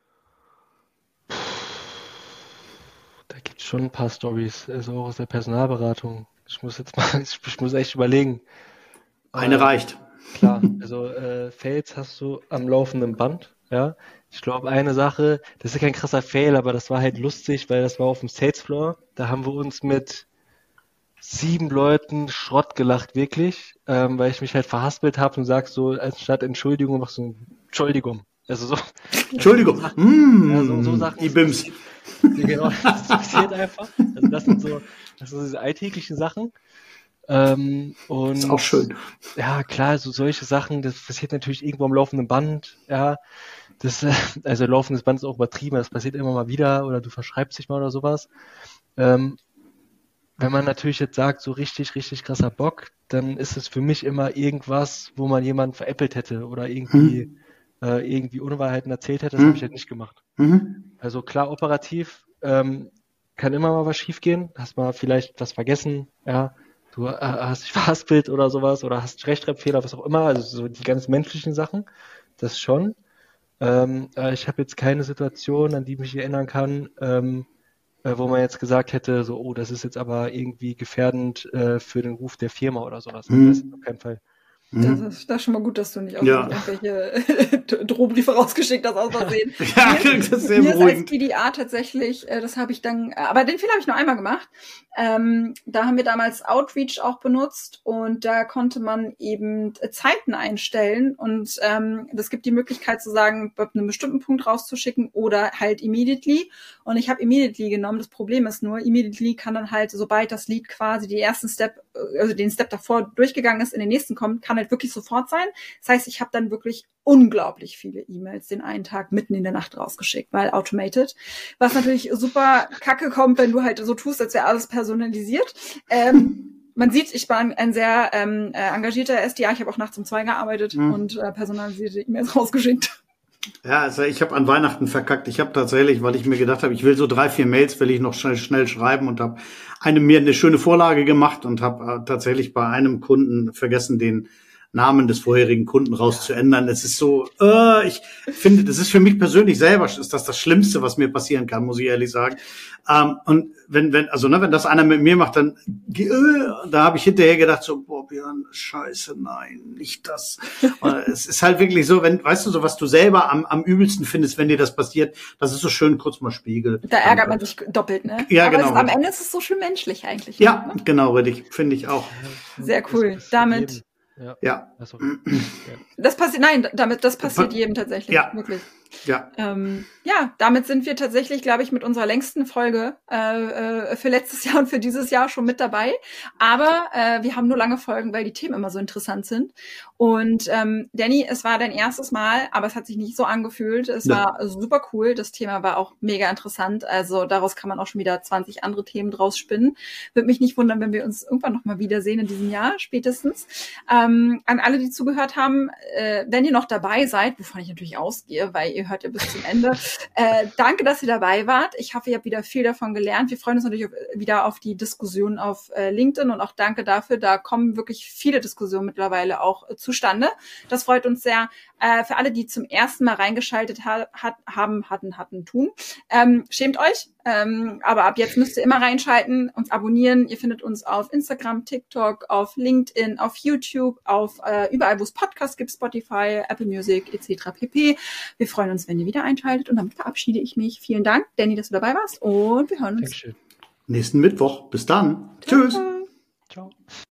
Da gibt's schon ein paar Storys, also auch aus der Personalberatung. Ich muss jetzt mal, ich muss echt überlegen. Eine äh, reicht. Klar, also äh, Fails hast du am laufenden Band, ja. Ich glaube, eine Sache, das ist kein krasser Fail, aber das war halt lustig, weil das war auf dem Sales Floor. Da haben wir uns mit sieben Leuten Schrott gelacht, wirklich, ähm, weil ich mich halt verhaspelt habe und sag so, anstatt Entschuldigung, machst du Entschuldigung. Also so. Entschuldigung. Also so, mmh, ja, so, so Sachen. Ibims. Genau, das passiert einfach. Also das sind so, das sind diese alltäglichen Sachen. Ähm, und das ist auch schön. Ja, klar, so solche Sachen, das passiert natürlich irgendwo am laufenden Band, ja. Das, also laufendes Band ist auch übertrieben, das passiert immer mal wieder oder du verschreibst dich mal oder sowas. Ähm, wenn man natürlich jetzt sagt, so richtig, richtig krasser Bock, dann ist es für mich immer irgendwas, wo man jemanden veräppelt hätte oder irgendwie, hm. äh, irgendwie Unwahrheiten erzählt hätte, das hm. habe ich halt nicht gemacht. Mhm. Also klar, operativ ähm, kann immer mal was schiefgehen, hast mal vielleicht was vergessen, ja, du äh, hast dich verhaspelt oder sowas oder hast Rechtschreibfehler, was auch immer, also so die ganz menschlichen Sachen, das schon. Ähm, äh, ich habe jetzt keine Situation, an die ich mich erinnern kann, ähm, äh, wo man jetzt gesagt hätte, so, oh, das ist jetzt aber irgendwie gefährdend äh, für den Ruf der Firma oder sowas. Mhm. Das ist auf keinen Fall. Das ist, das ist schon mal gut, dass du nicht auch ja. irgendwelche Drohbriefe rausgeschickt hast aus Versehen. Ja, mir, das ist sehr mir beruhigend. Ist als B D A tatsächlich, das habe ich dann, aber den Fehler habe ich nur einmal gemacht. Ähm, da haben wir damals Outreach auch benutzt und da konnte man eben Zeiten einstellen und ähm, das gibt die Möglichkeit zu sagen, ab einem bestimmten Punkt rauszuschicken oder halt immediately. Und ich habe immediately genommen. Das Problem ist nur, immediately kann dann halt, sobald das Lied quasi die ersten Step, also den Step davor durchgegangen ist, in den nächsten kommt, kann halt wirklich sofort sein. Das heißt, ich habe dann wirklich unglaublich viele E-Mails den einen Tag mitten in der Nacht rausgeschickt, weil automated. Was natürlich super kacke kommt, wenn du halt so tust, als wäre alles personalisiert. Ähm, man sieht, ich war ein, ein sehr ähm, äh, engagierter S D A. Ich habe auch nachts um zwei gearbeitet mhm. und äh, personalisierte E-Mails rausgeschickt. Ja, also ich habe an Weihnachten verkackt. Ich habe tatsächlich, weil ich mir gedacht habe, ich will so drei, vier Mails, will ich noch schnell, schnell schreiben und habe eine mir eine schöne Vorlage gemacht und habe äh, tatsächlich bei einem Kunden vergessen, den Namen des vorherigen Kunden rauszuändern. Es ist so, äh, ich finde, das ist für mich persönlich selber, ist das das Schlimmste, was mir passieren kann, muss ich ehrlich sagen. Ähm, und wenn, wenn, also ne, wenn das einer mit mir macht, dann, äh, da habe ich hinterher gedacht so, boah, Björn, scheiße, nein, nicht das. Es ist halt wirklich so, wenn, weißt du, so was du selber am, am übelsten findest, wenn dir das passiert, das ist so schön, kurz mal Spiegel. Da ärgert man sich doppelt, ne? Ja, aber genau. Es, am Ende ist es so schön menschlich eigentlich. Ja, ne? Genau, richtig, finde ich auch. Sehr cool. Damit Ja. Ja. Also, ja. Das passiert, nein, damit, das passiert jedem tatsächlich. Ja. Wirklich. Ja. Ähm, ja, damit sind wir tatsächlich, glaube ich, mit unserer längsten Folge äh, für letztes Jahr und für dieses Jahr schon mit dabei. Aber äh, wir haben nur lange Folgen, weil die Themen immer so interessant sind. Und ähm, Danny, es war dein erstes Mal, aber es hat sich nicht so angefühlt. Es Ja. war super cool. Das Thema war auch mega interessant. Also daraus kann man auch schon wieder zwanzig andere Themen draus spinnen. Würde mich nicht wundern, wenn wir uns irgendwann noch mal wiedersehen in diesem Jahr, spätestens. Ähm, an alle, die zugehört haben, äh, wenn ihr noch dabei seid, wovon ich natürlich ausgehe, weil ihr hört ja bis zum Ende. Äh, danke, dass ihr dabei wart. Ich hoffe, ihr habt wieder viel davon gelernt. Wir freuen uns natürlich auf, wieder auf die Diskussion auf äh, LinkedIn und auch danke dafür. Da kommen wirklich viele Diskussionen mittlerweile auch äh, zustande. Das freut uns sehr. Äh, für alle, die zum ersten Mal reingeschaltet ha- hat, haben, hatten, hatten, tun. Ähm, schämt euch. Ähm, aber ab jetzt müsst ihr immer reinschalten, uns abonnieren. Ihr findet uns auf Instagram, TikTok, auf LinkedIn, auf YouTube, auf äh, überall, wo es Podcasts gibt, Spotify, Apple Music et cetera pp. Wir freuen uns, wenn ihr wieder einschaltet und damit verabschiede ich mich. Vielen Dank, Danny, dass du dabei warst und wir hören uns Dankeschön. Nächsten Mittwoch. Bis dann. Tschüss. Ciao. Ciao.